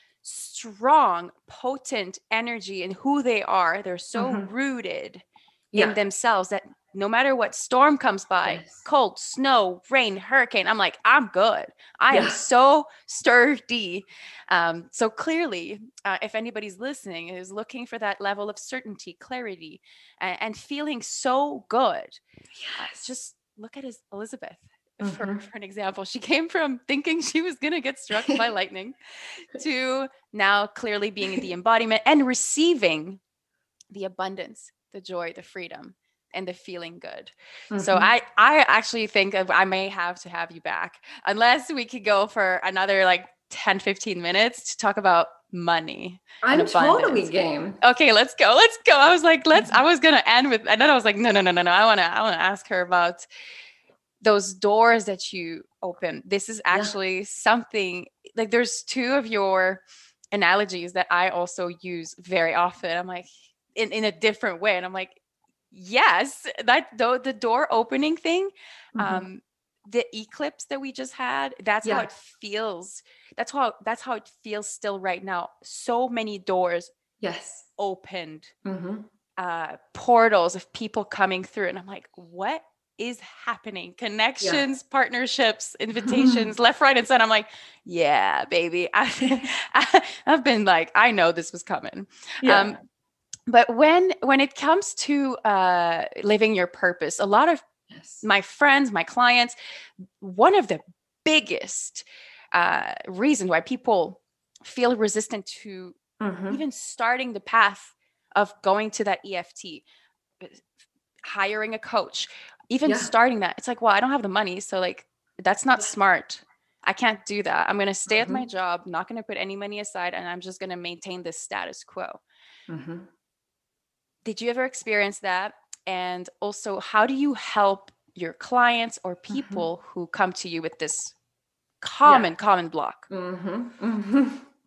strong, potent energy in who they are. They're so Mhm. rooted Yeah. in themselves that no matter what storm comes by, Yes. cold, snow, rain, hurricane, I'm like, I'm good. I am Yeah. so sturdy. Um, so clearly, uh, if anybody's listening is looking for that level of certainty, clarity, and, and feeling so good, uh, Yes. just look at his Elizabeth. For, Mhm. for an example, she came from thinking she was going to get struck by lightning to now clearly being the embodiment and receiving the abundance, the joy, the freedom, and the feeling good. So Mhm. I I actually think of, I may have to have you back, unless we could go for another like ten, fifteen minutes to talk about money and I'm totally abundance. game. Okay, let's go. Let's go. I was like, let's, I was going to end with, and then I was like, no, no, no, no, no. I want to, I want to ask her about those doors that you open. This is Yeah. actually something like, there's two of your analogies that I also use very often. I'm like, in, in a different way. And I'm like, yes, that though the door opening thing, Mhm. um, the eclipse that we just had, that's how Yeah. it feels. That's how that's how it feels still right now. So many doors Yes. opened, Mhm. uh, portals of people coming through. And I'm like, what is happening? Yeah. Connections, partnerships, invitations, left, right, and center. I'm like, yeah, baby. I, I, I've been like, I know this was coming. Yeah. Um, but when when it comes to uh, living your purpose, a lot of Yes. my friends, my clients, one of the biggest uh, reasons why people feel resistant to Mhm. even starting the path of going to that E F T, hiring a coach, even Yeah. starting that, it's like, well, I don't have the money, so like that's not Yeah. smart. I can't do that. I'm going to stay at my Mhm. job, not going to put any money aside, and I'm just going to maintain this status quo. Mhm. Did you ever experience that? And also, how do you help your clients or Mhm. people who come to you with this Yeah. common, common block? Mhm. Mhm.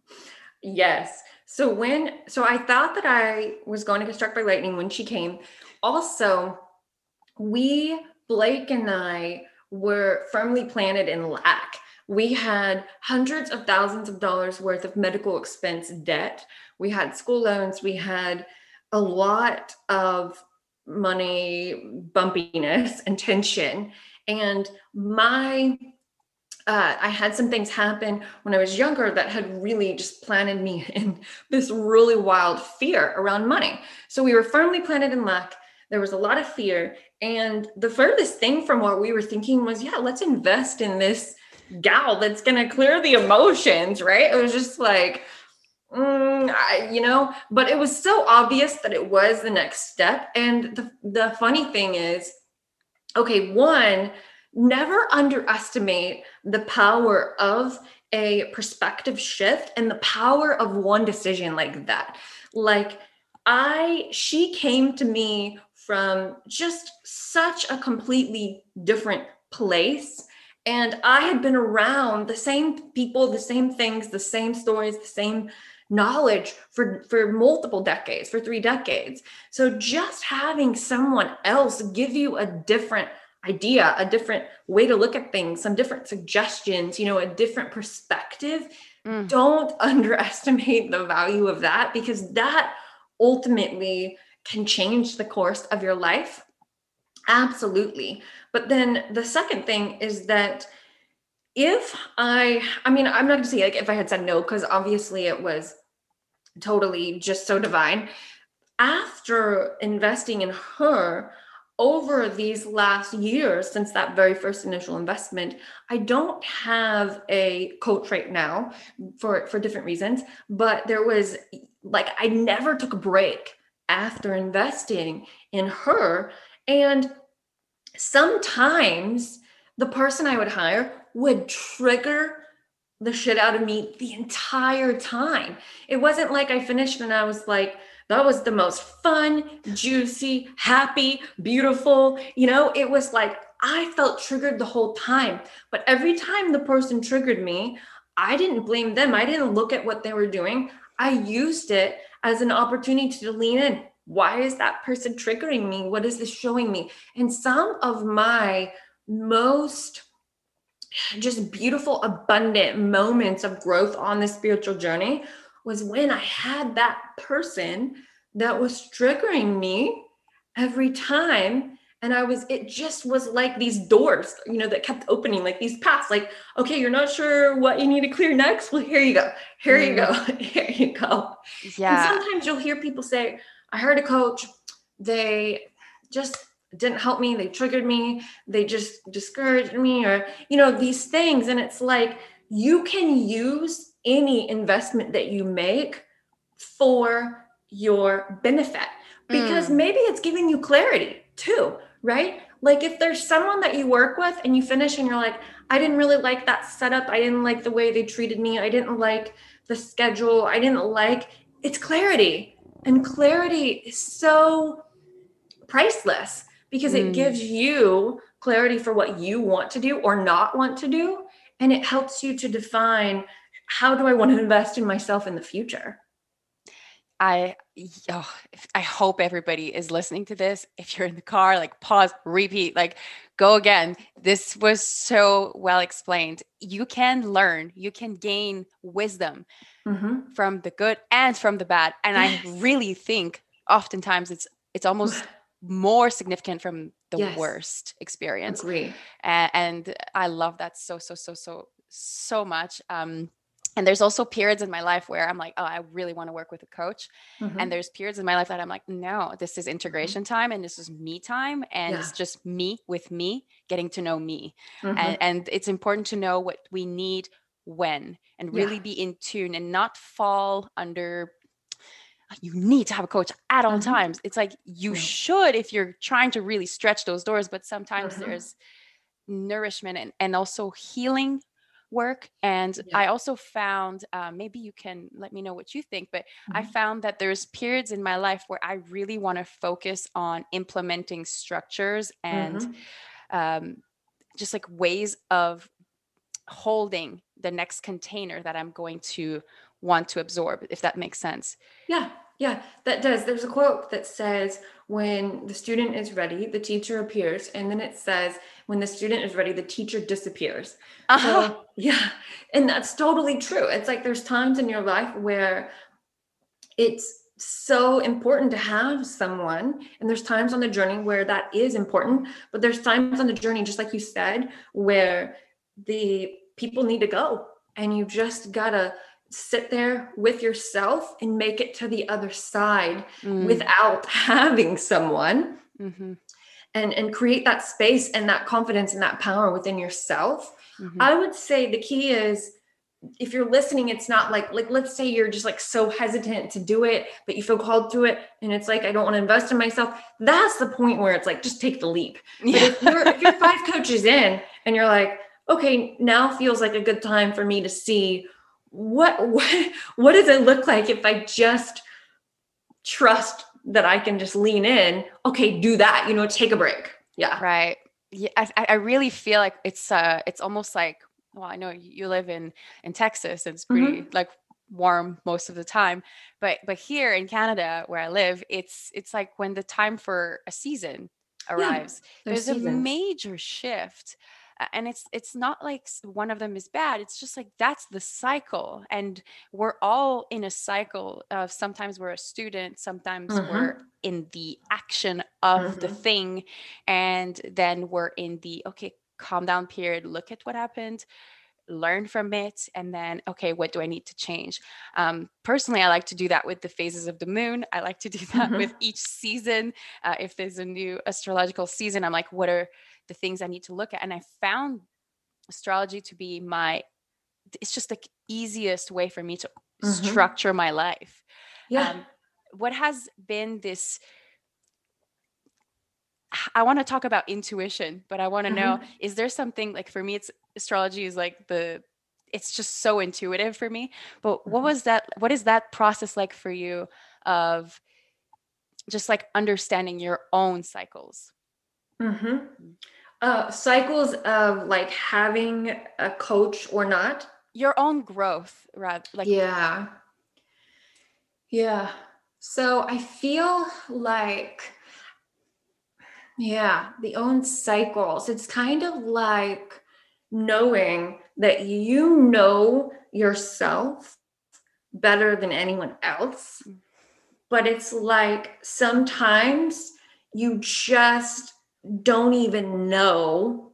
Yes. So when, so I thought that I was going to get struck by lightning when she came. Also, we, Blake and I, were firmly planted in lack. We had hundreds of thousands of dollars worth of medical expense debt. We had school loans. We had a lot of money bumpiness and tension. And my uh, I had some things happen when I was younger that had really just planted me in this really wild fear around money. So we were firmly planted in lack. There was a lot of fear. And the furthest thing from what we were thinking was, yeah, let's invest in this gal that's going to clear the emotions, right? It was just like, mm, I, you know, but it was so obvious that it was the next step. And the, the funny thing is, okay, one, never underestimate the power of a perspective shift and the power of one decision like that. Like, I, she came to me from just such a completely different place. And I had been around the same people, the same things, the same stories, the same knowledge for for multiple decades, for three decades. So just having someone else give you a different idea, a different way to look at things, some different suggestions, you know, a different perspective, Mm. don't underestimate the value of that, because that ultimately can change the course of your life. Absolutely. But then the second thing is that if I, I mean, I'm not going to say like if I had said no, because obviously it was totally just so divine. After investing in her over these last years, since that very first initial investment, I don't have a coach right now for, for different reasons, but there was like, I never took a break after investing in her. And sometimes the person I would hire would trigger the shit out of me the entire time. It wasn't like I finished and I was like, that was the most fun, juicy, happy, beautiful. You know, it was like I felt triggered the whole time. But every time the person triggered me, I didn't blame them. I didn't look at what they were doing. I used it as an opportunity to lean in. Why is that person triggering me? What is this showing me? And some of my most just beautiful, abundant moments of growth on the spiritual journey was when I had that person that was triggering me every time. And I was, it just was like these doors, you know, that kept opening, like these paths, like, okay, you're not sure what you need to clear next. Well, here you go. Here you go. Mm. Here you go. And Yeah. sometimes you'll hear people say, I heard a coach, they just didn't help me. They triggered me. They just discouraged me, or, you know, these things. And it's like, you can use any investment that you make for your benefit, because Mm. maybe it's giving you clarity too, right? Like if there's someone that you work with and you finish and you're like, I didn't really like that setup. I didn't like the way they treated me. I didn't like the schedule. I didn't like, it's clarity. And clarity is so priceless because it Mm. gives you clarity for what you want to do or not want to do. And it helps you to define, how do I want to invest in myself in the future? I oh, if- I hope everybody is listening to this. If you're in the car, like pause, repeat, like go again. This was so well explained. You can learn, you can gain wisdom Mm-hmm. from the good and from the bad. And I Yes. really think oftentimes it's it's almost more significant from the Yes. worst experience. Agree. And, and I love that so so so so so much. Um, and there's also periods in my life where I'm like, oh, I really want to work with a coach. And Mm-hmm. there's periods in my life that I'm like, no, this is integration time and this is me time. And Yeah. it's just me with me getting to know me. And, Mm-hmm. and it's important to know what we need when, and Yeah. really be in tune and not fall under, you need to have a coach at all Mm-hmm. times. It's like you No. should if you're trying to really stretch those doors, but sometimes Mm-hmm. there's nourishment and, and also healing work. And Yeah. I also found, uh, maybe you can let me know what you think, but I Mm-hmm. found that there's periods in my life where I really want to focus on implementing structures and Mm-hmm. um, just like ways of holding the next container that I'm going to want to absorb, if that makes sense. Yeah. Yeah, that does. There's a quote that says, when the student is ready, the teacher appears. And then it says, when the student is ready, the teacher disappears. Uh-huh. So, yeah. And that's totally true. It's like there's times in your life where it's so important to have someone. And there's times on the journey where that is important. But there's times on the journey, just like you said, where the people need to go. And you just got to sit there with yourself and make it to the other side Mm. without having someone, Mm-hmm. and and create that space and that confidence and that power within yourself. Mm-hmm. I would say the key is, if you're listening, it's not like, like, let's say you're just like so hesitant to do it, but you feel called to it. And it's like, I don't want to invest in myself. That's the point where it's like, just take the leap. Yeah. But if you're, if you're five coaches in and you're like, okay, now feels like a good time for me to see what, what, what does it look like if I just trust that I can just lean in? Okay, do that, you know, take a break. Yeah. Right. Yeah. I, I really feel like it's, uh, it's almost like, well, I know you live in, in Texas, and it's pretty Mhm. like warm most of the time, but, but here in Canada where I live, it's, it's like when the time for a season arrives, there's there's a seasons. major shift. Uh, And it's, it's not like s- one of them is bad. It's just like, that's the cycle. And we're all in a cycle of, sometimes we're a student, sometimes we're Mhm. in the action of the Mhm. thing. And then we're in the, okay, calm down period, look at what happened, learn from it, and then, okay, what do I need to change? Um, personally, I like to do that with the phases of the moon. I like to do that Mhm. with each season. Uh, if there's a new astrological season, I'm like, what are the things I need to look at? And I found astrology to be my, it's just the easiest way for me to Mhm. structure my life. Yeah. Um, what has been this, I want to talk about intuition, but I want to know, Mhm. is there something like, for me, it's astrology is like the, it's just so intuitive for me. But what Mhm. was that? What is that process like for you of just like understanding your own cycles? Mhm. Uh, cycles of like having a coach or not. Your own growth, rather like, Yeah. Yeah. So I feel like, yeah, the own cycles. It's kind of like knowing that you know yourself better than anyone else. But it's like sometimes you just don't even know.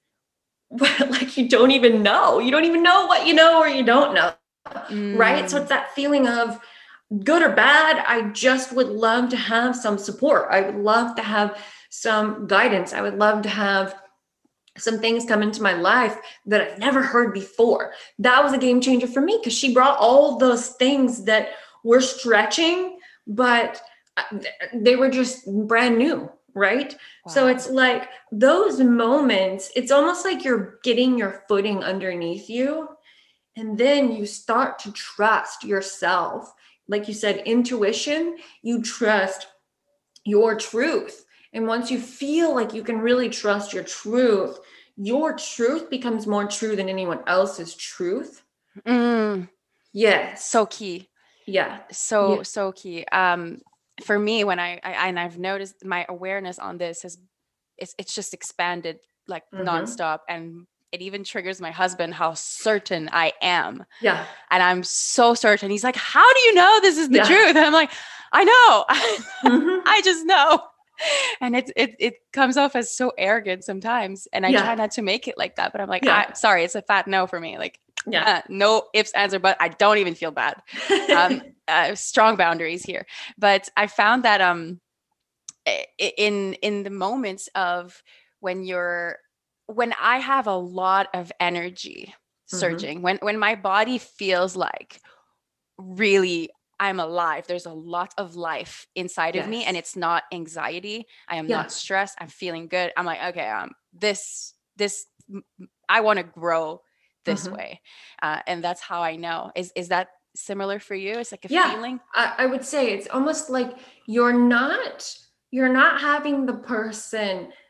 Like you don't even know. You don't even know what you know or you don't know. Right? So mm, it's that feeling of good or bad. I just would love to have some support. I would love to have some guidance. I would love to have some things come into my life that I've never heard before. That was a game changer for me because she brought all those things that were stretching, but they were just brand new, right? wow. So it's like those moments, it's almost like you're getting your footing underneath you. And then you start to trust yourself. Like you said, intuition, you trust your truth. And once you feel like you can really trust your truth, your truth becomes more true than anyone else's truth. Mm, Yes. so key. Yeah. So, Yeah. so key. Um, for me, when I, I, and I've noticed my awareness on this has, it's, it's just expanded like Mm-hmm. nonstop. And it even triggers my husband how certain I am. Yeah. And I'm so certain. He's like, how do you know this is the Yeah. truth? And I'm like, I know. Mm-hmm. I just know. And it, it it comes off as so arrogant sometimes. And I Yeah. try not to make it like that. But I'm like, Yeah. I'm sorry, it's a fat no for me. Like, Yeah. uh, no ifs, ands, or but. I don't even feel bad. Um, uh, strong boundaries here. But I found that um i- in in the moments of when you're when I have a lot of energy Mm-hmm. surging, when when my body feels like really I'm alive, there's a lot of life inside of me, and Yes. it's not anxiety, I am Yeah. not stressed, I'm feeling good, I'm like, okay, um this this I want to grow this Mm-hmm. way. Uh, and that's how I know. Is is that similar for you? It's like a Yeah. feeling. I, I would say it's almost like you're not you're not having the person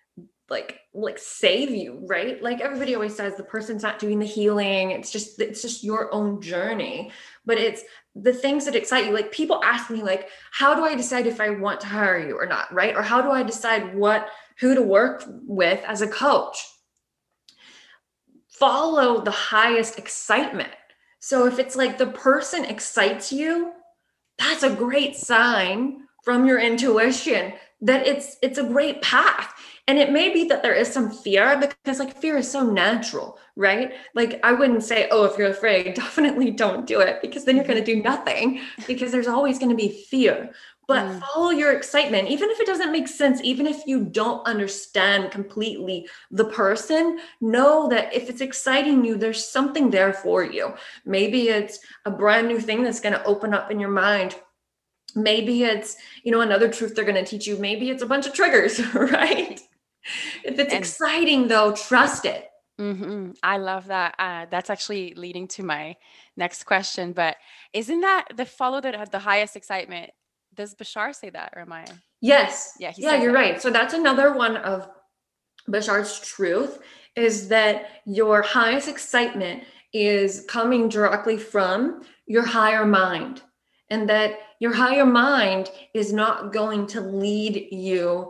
like like save you, right? Like everybody always says the person's not doing the healing. It's just it's just your own journey. But it's the things that excite you. Like people ask me like, how do I decide if I want to hire you or not, right? Or how do I decide what who to work with as a coach? Follow the highest excitement. So if it's like the person excites you, that's a great sign from your intuition that it's it's a great path. And it may be that there is some fear, because like fear is so natural, right? Like I wouldn't say, oh, if you're afraid, definitely don't do it, because then you're going to do nothing, because there's always going to be fear. But mm. follow your excitement, even if it doesn't make sense, even if you don't understand completely the person, know that if it's exciting you, there's something there for you. Maybe it's a brand new thing that's going to open up in your mind. Maybe it's, you know, another truth they're going to teach you. Maybe it's a bunch of triggers, right? If it's and, exciting though, trust it. Mm-hmm. I love that. Uh, that's actually leading to my next question, but isn't that the follow that had the highest excitement? Does Bashar say that, or am I? Yes. Yeah. He yeah, says you're that. right. So that's another one of Bashar's truth, is that your highest excitement is coming directly from your higher mind, and that your higher mind is not going to lead you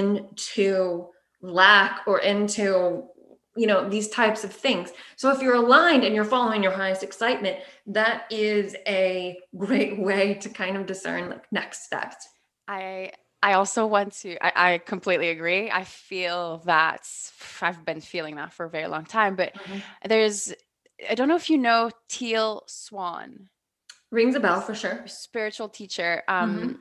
into lack or into, you know, these types of things. So if you're aligned and you're following your highest excitement, that is a great way to kind of discern like next steps. I I also want to, I, I completely agree. I feel that I've been feeling that for a very long time, but mm-hmm. there's, I don't know if you know Teal Swan. Rings a bell for sure. Spiritual teacher. Um, mm-hmm.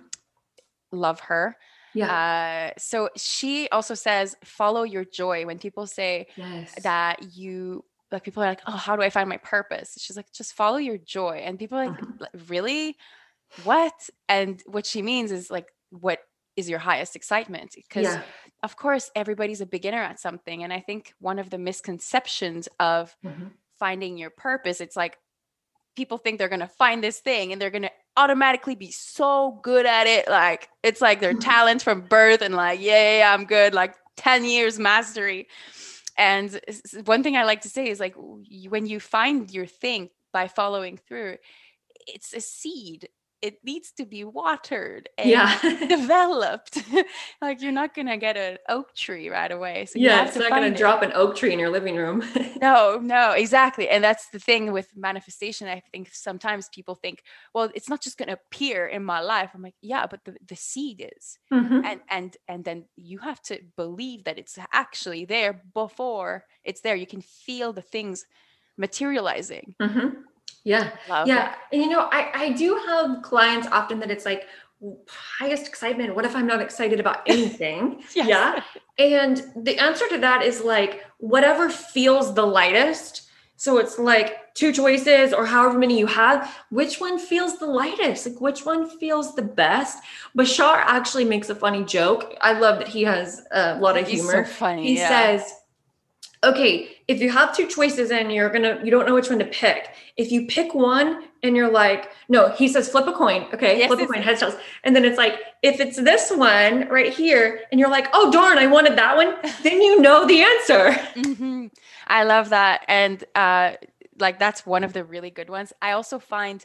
Love her. Yeah. Uh, so she also says, follow your joy. When people say yes. that you, like people are like, oh, how do I find my purpose? She's like, just follow your joy. And people are like, mm-hmm. really? What? And what she means is like, what is your highest excitement? Because yeah. of course, everybody's a beginner at something. And I think one of the misconceptions of mm-hmm. finding your purpose, it's like, people think they're going to find this thing and they're going to automatically be so good at it. Like, it's like their talent from birth and like, yeah, yeah, I'm good. Like ten years mastery. And one thing I like to say is like, when you find your thing by following through, it's a seed. It needs to be watered and yeah. developed. Like you're not going to get an oak tree right away. So yeah, you have it's to not going to it. drop an oak tree in your living room. No, no, exactly. And that's the thing with manifestation. I think sometimes people think, well, it's not just going to appear in my life. I'm like, yeah, but the, the seed is. Mm-hmm. And, and, and then you have to believe that it's actually there before it's there. You can feel the things materializing. Mm-hmm. Yeah. Love yeah. that. And you know, I, I do have clients often that it's like highest excitement. What if I'm not excited about anything? Yes. Yeah. And the answer to that is like, whatever feels the lightest. So it's like two choices or however many you have, which one feels the lightest? Like which one feels the best? Bashar actually makes a funny joke. I love that he has a lot of He's humor. So funny. He yeah. says, okay, if you have two choices and you're going to, you don't know which one to pick. If you pick one and you're like, no, he says, flip a coin. Okay. Yes, flip a coin, heads, tails. And then it's like, if it's this one right here and you're like, oh, darn, I wanted that one. Then you know the answer. Mm-hmm. I love that. And uh, like, that's one of the really good ones. I also find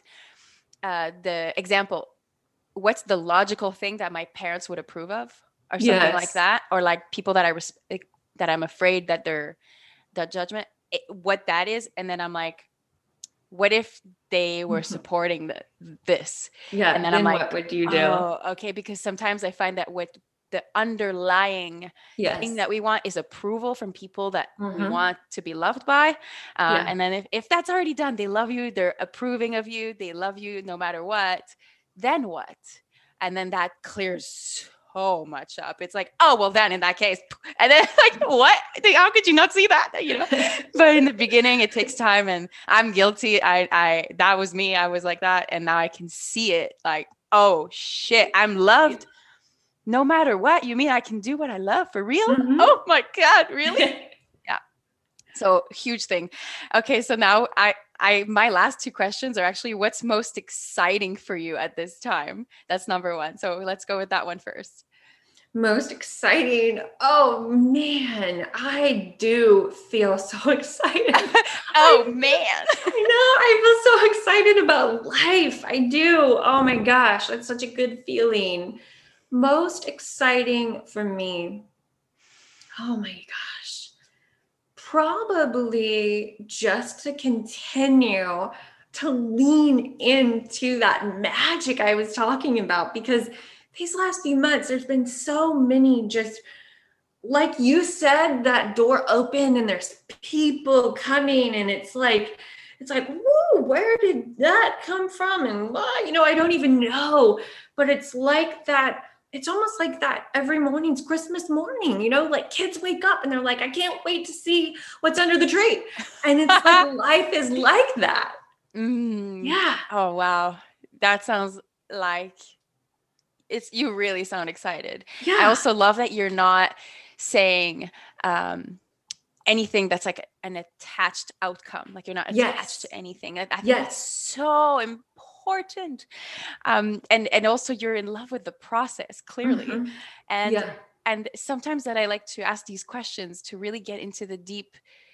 uh, the example, what's the logical thing that my parents would approve of or something yes. like that? Or like people that I respect, that I'm afraid that they're that judgment, it, what that is. And then I'm like, what if they were mm-hmm. supporting the, this? Yeah. And then, then I'm like, what would you do? Oh, okay. Because sometimes I find that what the underlying yes. thing that we want is approval from people that mm-hmm. we want to be loved by. Uh, yeah. And then if, if that's already done, they love you, they're approving of you, they love you no matter what, then what? And then that clears so much up. It's like, oh, well then in that case, and then like, what? How could you not see that? You know, but in the beginning it takes time and I'm guilty. I, I, that was me. I was like that. And now I can see it like, oh shit, I'm loved no matter what. You mean I can do what I love for real? Mm-hmm. Oh my God, really? Yeah. So huge thing. Okay. So now I, I, my last two questions are actually what's most exciting for you at this time? That's number one. So let's go with that one first. Most exciting. Oh man, I do feel so excited. Oh I, man. I know, I feel so excited about life. I do. Oh my gosh, that's such a good feeling. Most exciting for me. Oh my gosh. Probably just to continue to lean into that magic I was talking about, because these last few months, there's been so many just, like you said, that door open and there's people coming, and it's like, it's like, whoa, where did that come from? And what, you know, I don't even know. But it's like that, it's almost like that every morning's Christmas morning, you know, like kids wake up and they're like, I can't wait to see what's under the tree. And it's like life is like that. Mm. Yeah. Oh wow. That sounds like it's you really sound excited. Yeah. I also love that you're not saying um anything that's like an attached outcome, like you're not attached Yes. to anything. I, I think Yes. that's so important. Um, and and also you're in love with the process, clearly. Mhm. And Yeah. and sometimes that I like to ask these questions to really get into the deep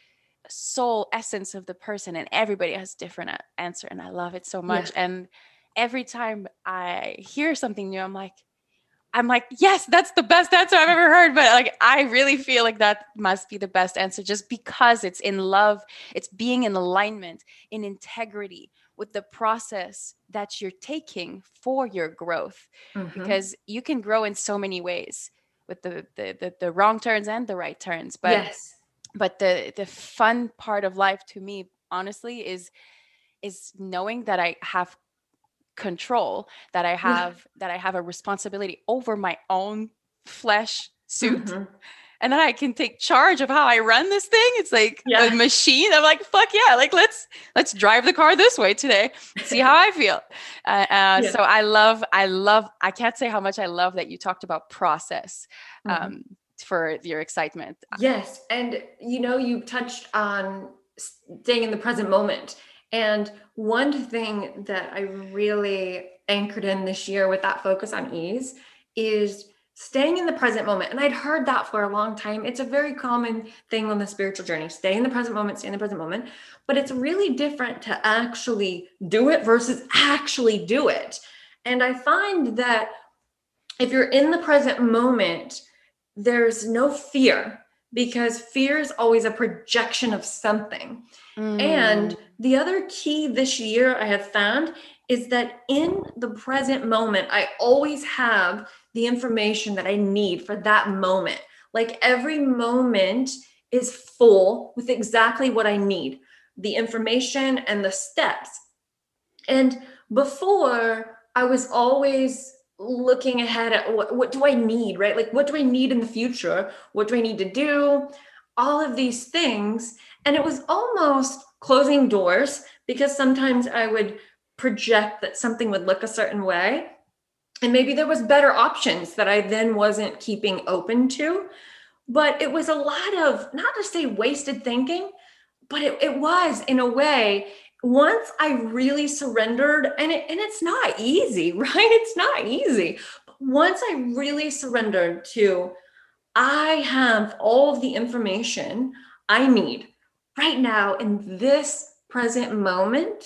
soul essence of the person, and everybody has different a- answer, and I love it so much. Yeah. And every time I hear something new, I'm like, I'm like, yes, that's the best answer I've ever heard. But like, I really feel like that must be the best answer just because it's in love. It's being in alignment, in integrity with the process that you're taking for your growth. Mhm. Because you can grow in so many ways with the the the, the wrong turns and the right turns. But Yes. but the the fun part of life to me, honestly, is is knowing that I have control, that I Yeah. have that I have a responsibility over my own flesh suit, Mhm. and then I can take charge of how I run this thing. It's like Yeah. a machine. I'm like, fuck yeah, like let's let's drive the car this way today, see how I feel. Uh, uh, Yeah. so I love I love I can't say how much I love that you talked about process um, Mhm. for your excitement. Yes. And you know, you touched on staying in the present moment. And one thing that I really anchored in this year with that focus on ease is staying in the present moment. And I'd heard that for a long time. It's a very common thing on the spiritual journey. Stay in the present moment, stay in the present moment. But it's really different to actually do it versus actually do it. And I find that if you're in the present moment, there's no fear, because fear is always a projection of something. Mm. And the other key this year I have found is that in the present moment, I always have the information that I need for that moment. Like every moment is full with exactly what I need, the information and the steps. And before, I was always looking ahead at what, what do I need, right? Like, what do I need in the future? What do I need to do? All of these things. And it was almost closing doors, because sometimes I would project that something would look a certain way. And maybe there was better options that I then wasn't keeping open to. But it was a lot of, not to say wasted thinking, but it, it was, in a way, once I really surrendered, and it, and it's not easy, right? It's not easy. But once I really surrendered to, I have all of the information I need right now in this present moment,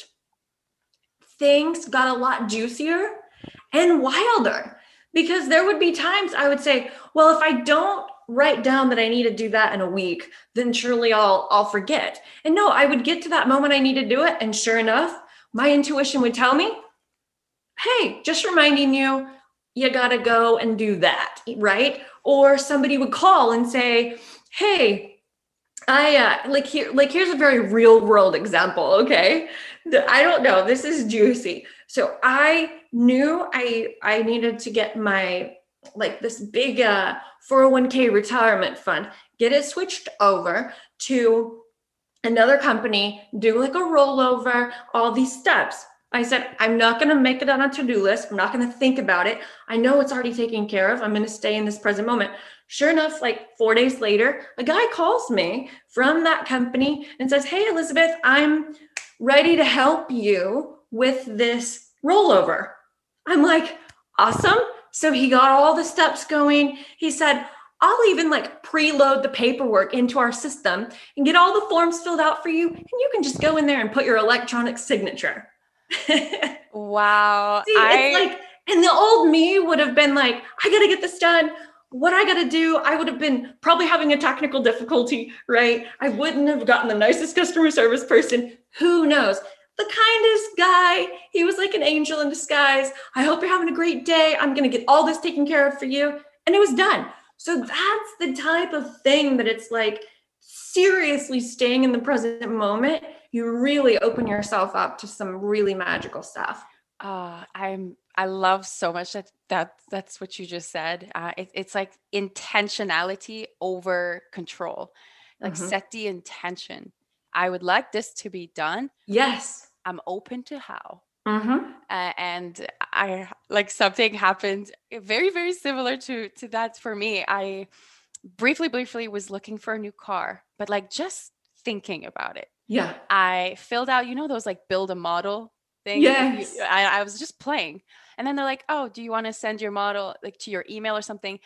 things got a lot juicier and wilder, because there would be times I would say, well, if I don't write down that I need to do that in a week, then surely I'll I'll forget. And no, I would get to that moment I need to do it, and sure enough, my intuition would tell me, hey, just reminding you, you got to go and do that, right? Or somebody would call and say, hey, I uh, like here, like here's a very real world example. Okay, I don't know. This is juicy. So I knew I I needed to get my, like, this big uh, four oh one k retirement fund, get it switched over to another company, do like a rollover, all these steps. I said, I'm not going to make it on a to-do list. I'm not going to think about it. I know it's already taken care of. I'm going to stay in this present moment. Sure enough, like four days later, a guy calls me from that company and says, hey, Elizabeth, I'm ready to help you with this rollover. I'm like, awesome. So he got all the steps going. He said, I'll even like preload the paperwork into our system and get all the forms filled out for you. And you can just go in there and put your electronic signature. Wow. See, I it's like, and the old me would have been like, I got to get this done. What I got to do, I would have been probably having a technical difficulty, right? I wouldn't have gotten the nicest customer service person. Who knows? The kindest guy. He was like an angel in disguise. I hope you're having a great day. I'm going to get all this taken care of for you. And it was done. So that's the type of thing that it's like seriously staying in the present moment. You really open yourself up to some really magical stuff. uh I'm I love so much that that that's what you just said. Uh it, it's like intentionality over control. Like Mm-hmm. set the intention. I would like this to be done. Yes. I'm open to how. Mm-hmm. Uh, and I like something happened very, very similar to to that for me. I briefly, briefly was looking for a new car, but like just thinking about it. Yeah. I filled out, you know, those like build a model thing. Yes. You, I, I was just playing, and then they're like, "Oh, do you want to send your model like to your email or something?"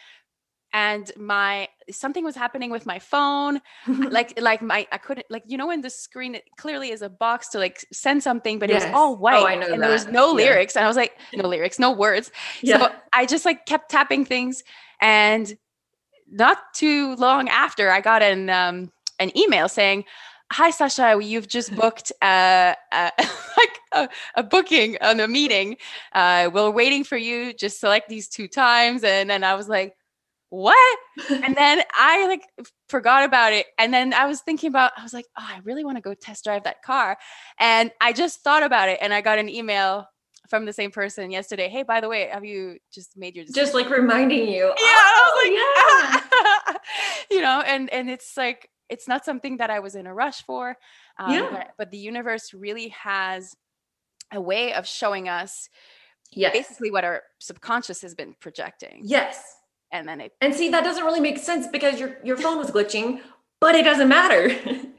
And my something was happening with my phone, like like my I couldn't like you know when the screen it clearly is a box to like send something, but it was Yes. all white Oh, I know and there was that. no Yeah. lyrics, and I was like, no lyrics, no words. Yeah. So I just like kept tapping things, and not too long after, I got an um, an email saying, "Hi, Sasha, you've just booked uh, uh, like a, a booking on a meeting. Uh, we're waiting for you. Just select these two times." And then I was like, "What?" And then I like forgot about it. And then I was thinking about, I was like, "Oh, I really want to go test drive that car." And I just thought about it, and I got an email from the same person yesterday. "Hey, by the way, have you just made your decision?" Just like reminding you. Yeah, Oh, I was yeah. like, you know, and and it's like it's not something that I was in a rush for, um, Yeah. but but the universe really has a way of showing us Yes. basically what our subconscious has been projecting, Yes. and then it And see, that doesn't really make sense because your your phone was glitching, but it doesn't matter.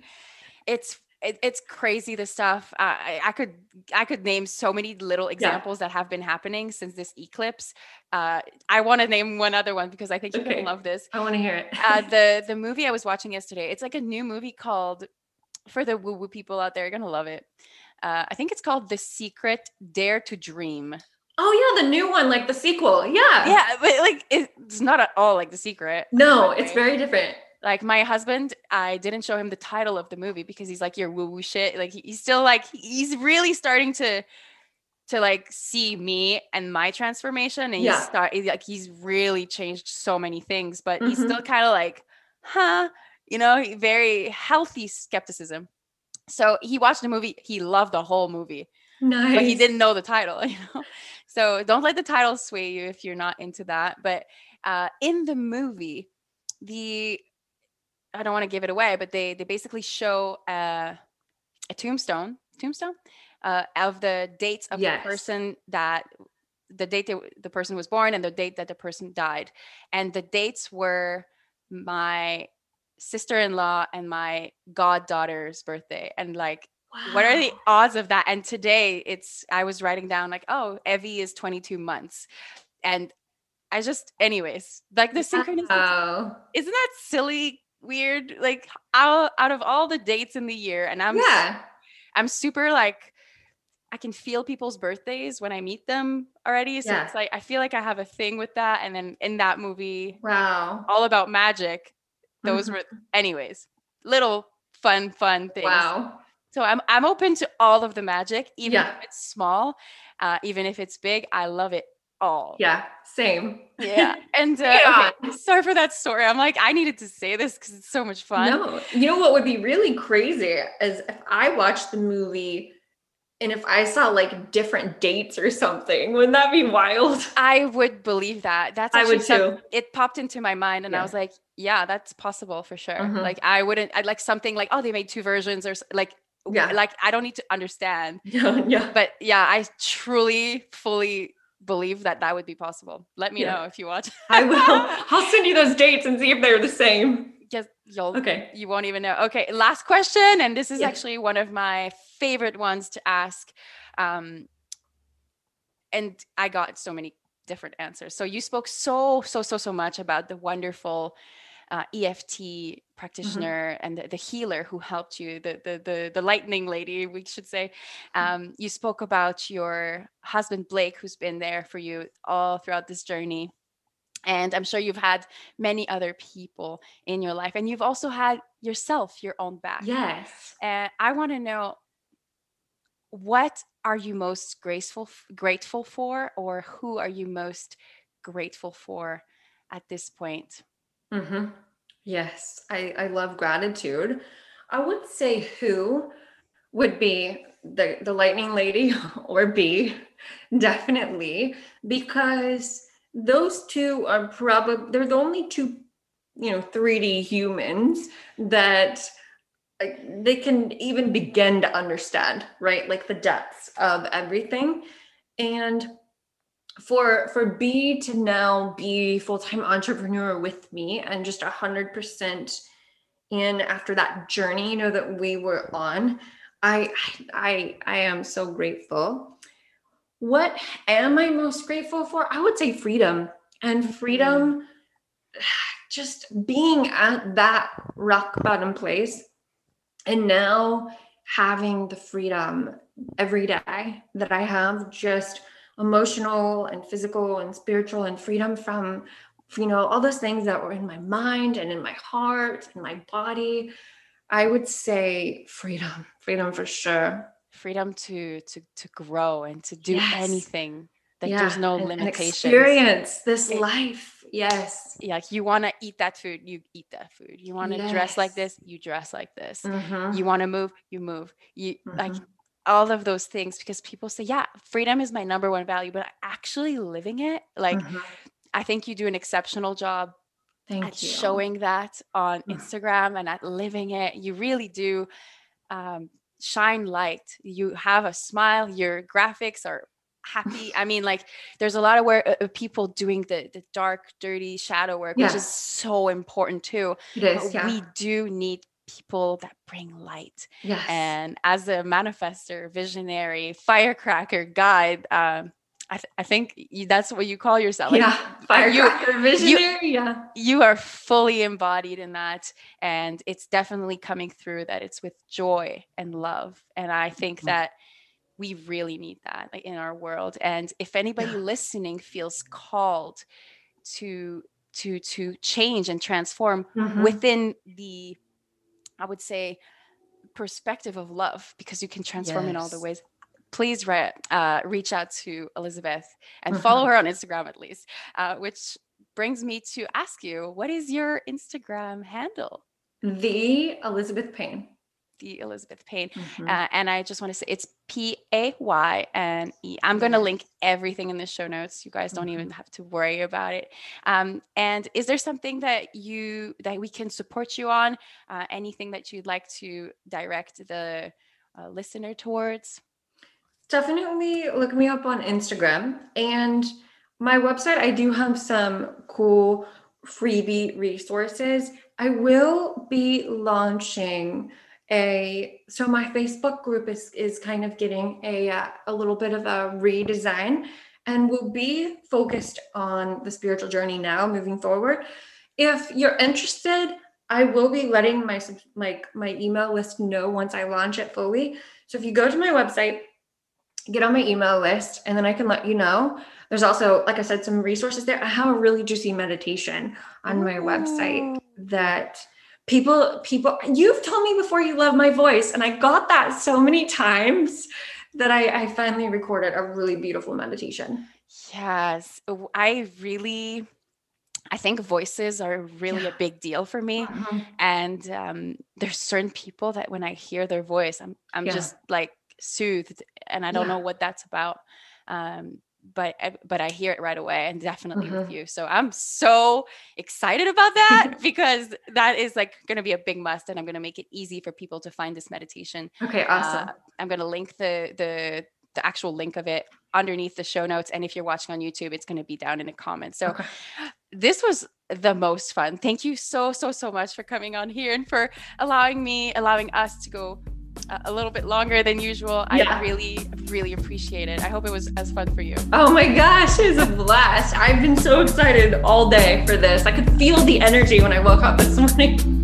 it's it, it's crazy the stuff. Uh, I, I could I could name so many little examples that have been happening since this eclipse. Uh, I want to name one other one because I think you're Okay. gonna love this. I want to hear it. Uh, the the movie I was watching yesterday, it's like a new movie called, for the woo woo people out there, you're gonna love it. Uh, I think it's called The Secret: Dare to Dream. Oh yeah, the new one, like the sequel. Yeah. Yeah, but like it's not at all like The Secret. No, by the it's way. very different. Like my husband, I didn't show him the title of the movie because he's like, "Your woo woo shit." Like he- he's still like he's really starting to to like see me and my transformation, and Yeah. he's start like he's really changed so many things, but he's Mhm. still kind of like, huh, you know, he- very healthy skepticism. So he watched the movie, he loved the whole movie, Nice. but he didn't know the title, you know. So don't let the title sway you if you're not into that. But uh, in the movie, the I don't want to give it away, but they they basically show uh, a tombstone, tombstone uh, of the dates of Yes. the person that the date that the person was born and the date that the person died, and the dates were my sister-in-law and my goddaughter's birthday, and like what are the Wow. odds of that? And today it's I was writing down like, oh, Evie is twenty-two months, and I just anyways like the synchronicity. Wow. Isn't that silly, weird? Like out, out of all the dates in the year, and i'm s- Yeah. I'm super like I can feel people's birthdays when I meet them already, so Yeah. it's like I feel like I have a thing with that. And then in that movie, Wow. all about magic, those Mhm. were anyways little fun fun things. Wow. So I'm I'm open to all of the magic, even Yeah. if it's small, uh, even if it's big. I love it all. Yeah. Same. Yeah. And uh, Yeah. okay, sorry for that story. I'm like, I needed to say this because it's so much fun. No, you know what would be really crazy is if I watched the movie and if I saw like different dates or something. Wouldn't that be wild? I would believe that. That's I actually would some- too. it popped into my mind, and I Yeah. was like, yeah, that's possible for sure. Mhm. Like I wouldn't, I'd like something like, oh, they made two versions, or s- like, w- Yeah. like I don't need to understand. Yeah. Yeah. But yeah, I truly, fully believe that that would be possible. Let me Yeah. know if you watch. I will. I'll send you those dates and see if they're the same. Yes, you'll Okay. you won't even know. Okay, last question, and this is Yeah. actually one of my favorite ones to ask. Um, and I got so many different answers. So you spoke so, so, so, so much about the wonderful uh, E F T practitioner mm-hmm. and the, the healer who helped you, the, the, the, the lightning lady, we should say. Um, you spoke about your husband, Blake, who's been there for you all throughout this journey. And I'm sure you've had many other people in your life, and you've also had yourself, your own back. Yes. And I want to know, what are you most graceful, grateful for, or who are you most grateful for at this point? Mm-hmm. Yes, I, I love gratitude. I would say who would be the, the lightning lady or B, definitely, because those two are probably, they're the only two, you know, three D humans that like, they can even begin to understand, right? Like the depths of everything. And for for B to now be full-time entrepreneur with me and just a hundred percent in after that journey, you know, that we were on, I I I am so grateful. What am I most grateful for? I would say freedom. And freedom, mm. just being at that rock bottom place and now having the freedom every day that I have, just emotional and physical and spiritual, and freedom from, you know, all those things that were in my mind and in my heart and my body. I would say freedom, freedom for sure. Freedom to to to grow and to do yes. anything. That yeah. there's no and, limitations. And experience this it, life. Yes. Yeah, like you want to eat that food, you eat that food. You want to yes. dress like this, you dress like this. Mm-hmm. You want to move, you move. You mm-hmm. like all of those things, because people say, yeah, freedom is my number one value, but actually living it, like mm-hmm. I think you do an exceptional job Thank at you. showing that on Instagram and at living it. You really do um, shine light. You have a smile. Your graphics are happy. I mean, like there's a lot of where uh, people doing the the dark, dirty shadow work, yes. which is so important too. It is, but yeah. we do need people that bring light. Yes. And as a manifester, visionary, firecracker guide, um, I, th- I think you, that's what you call yourself. Like, yeah, firecracker, you, visionary. You, yeah, you are fully embodied in that, and it's definitely coming through. That it's with joy and love, and I think mm-hmm. that we really need that, like, in our world. And if anybody yeah. listening feels called to to to change and transform mm-hmm. within the, I would say, perspective of love, because you can transform yes. in all the ways, please re- uh, reach out to Elizabeth and mm-hmm. follow her on Instagram at least, uh, which brings me to ask you, what is your Instagram handle? The Elizabeth Payne. The Elizabeth Payne. Mm-hmm. Uh, and I just want to say it's P A Y N E. I'm going to link everything in the show notes. You guys don't mm-hmm. even have to worry about it. Um, and is there something that you, that we can support you on? Uh, anything that you'd like to direct the uh, listener towards? Definitely look me up on Instagram, and my website. I do have some cool freebie resources. I will be launching a, so my Facebook group is, is kind of getting a, uh, a little bit of a redesign, and will be focused on the spiritual journey now moving forward. If you're interested, I will be letting my, like my email list know once I launch it fully. So if you go to my website, get on my email list, and then I can let you know. There's also, like I said, some resources there. I have a really juicy meditation on my Ooh. website that people, people, you've told me before you love my voice, and I got that so many times that I, I finally recorded a really beautiful meditation. Yes. I really, I think voices are really yeah. a big deal for me. Mm-hmm. And um, there's certain people that when I hear their voice, I'm, I'm yeah. just like, soothed, and I don't yeah. know what that's about, um but but I hear it right away, and definitely mm-hmm. with you. So I'm so excited about that because that is like going to be a big must, and I'm going to make it easy for people to find this meditation. Okay, awesome. uh, I'm going to link the the the actual link of it underneath the show notes, and if you're watching on YouTube, it's going to be down in the comments. So okay. This was the most fun. Thank you so so so much for coming on here and for allowing me allowing us to go a little bit longer than usual. Yeah. I really, really appreciate it. I hope it was as fun for you. Oh my gosh, it was a blast. I've been so excited all day for this. I could feel the energy when I woke up this morning.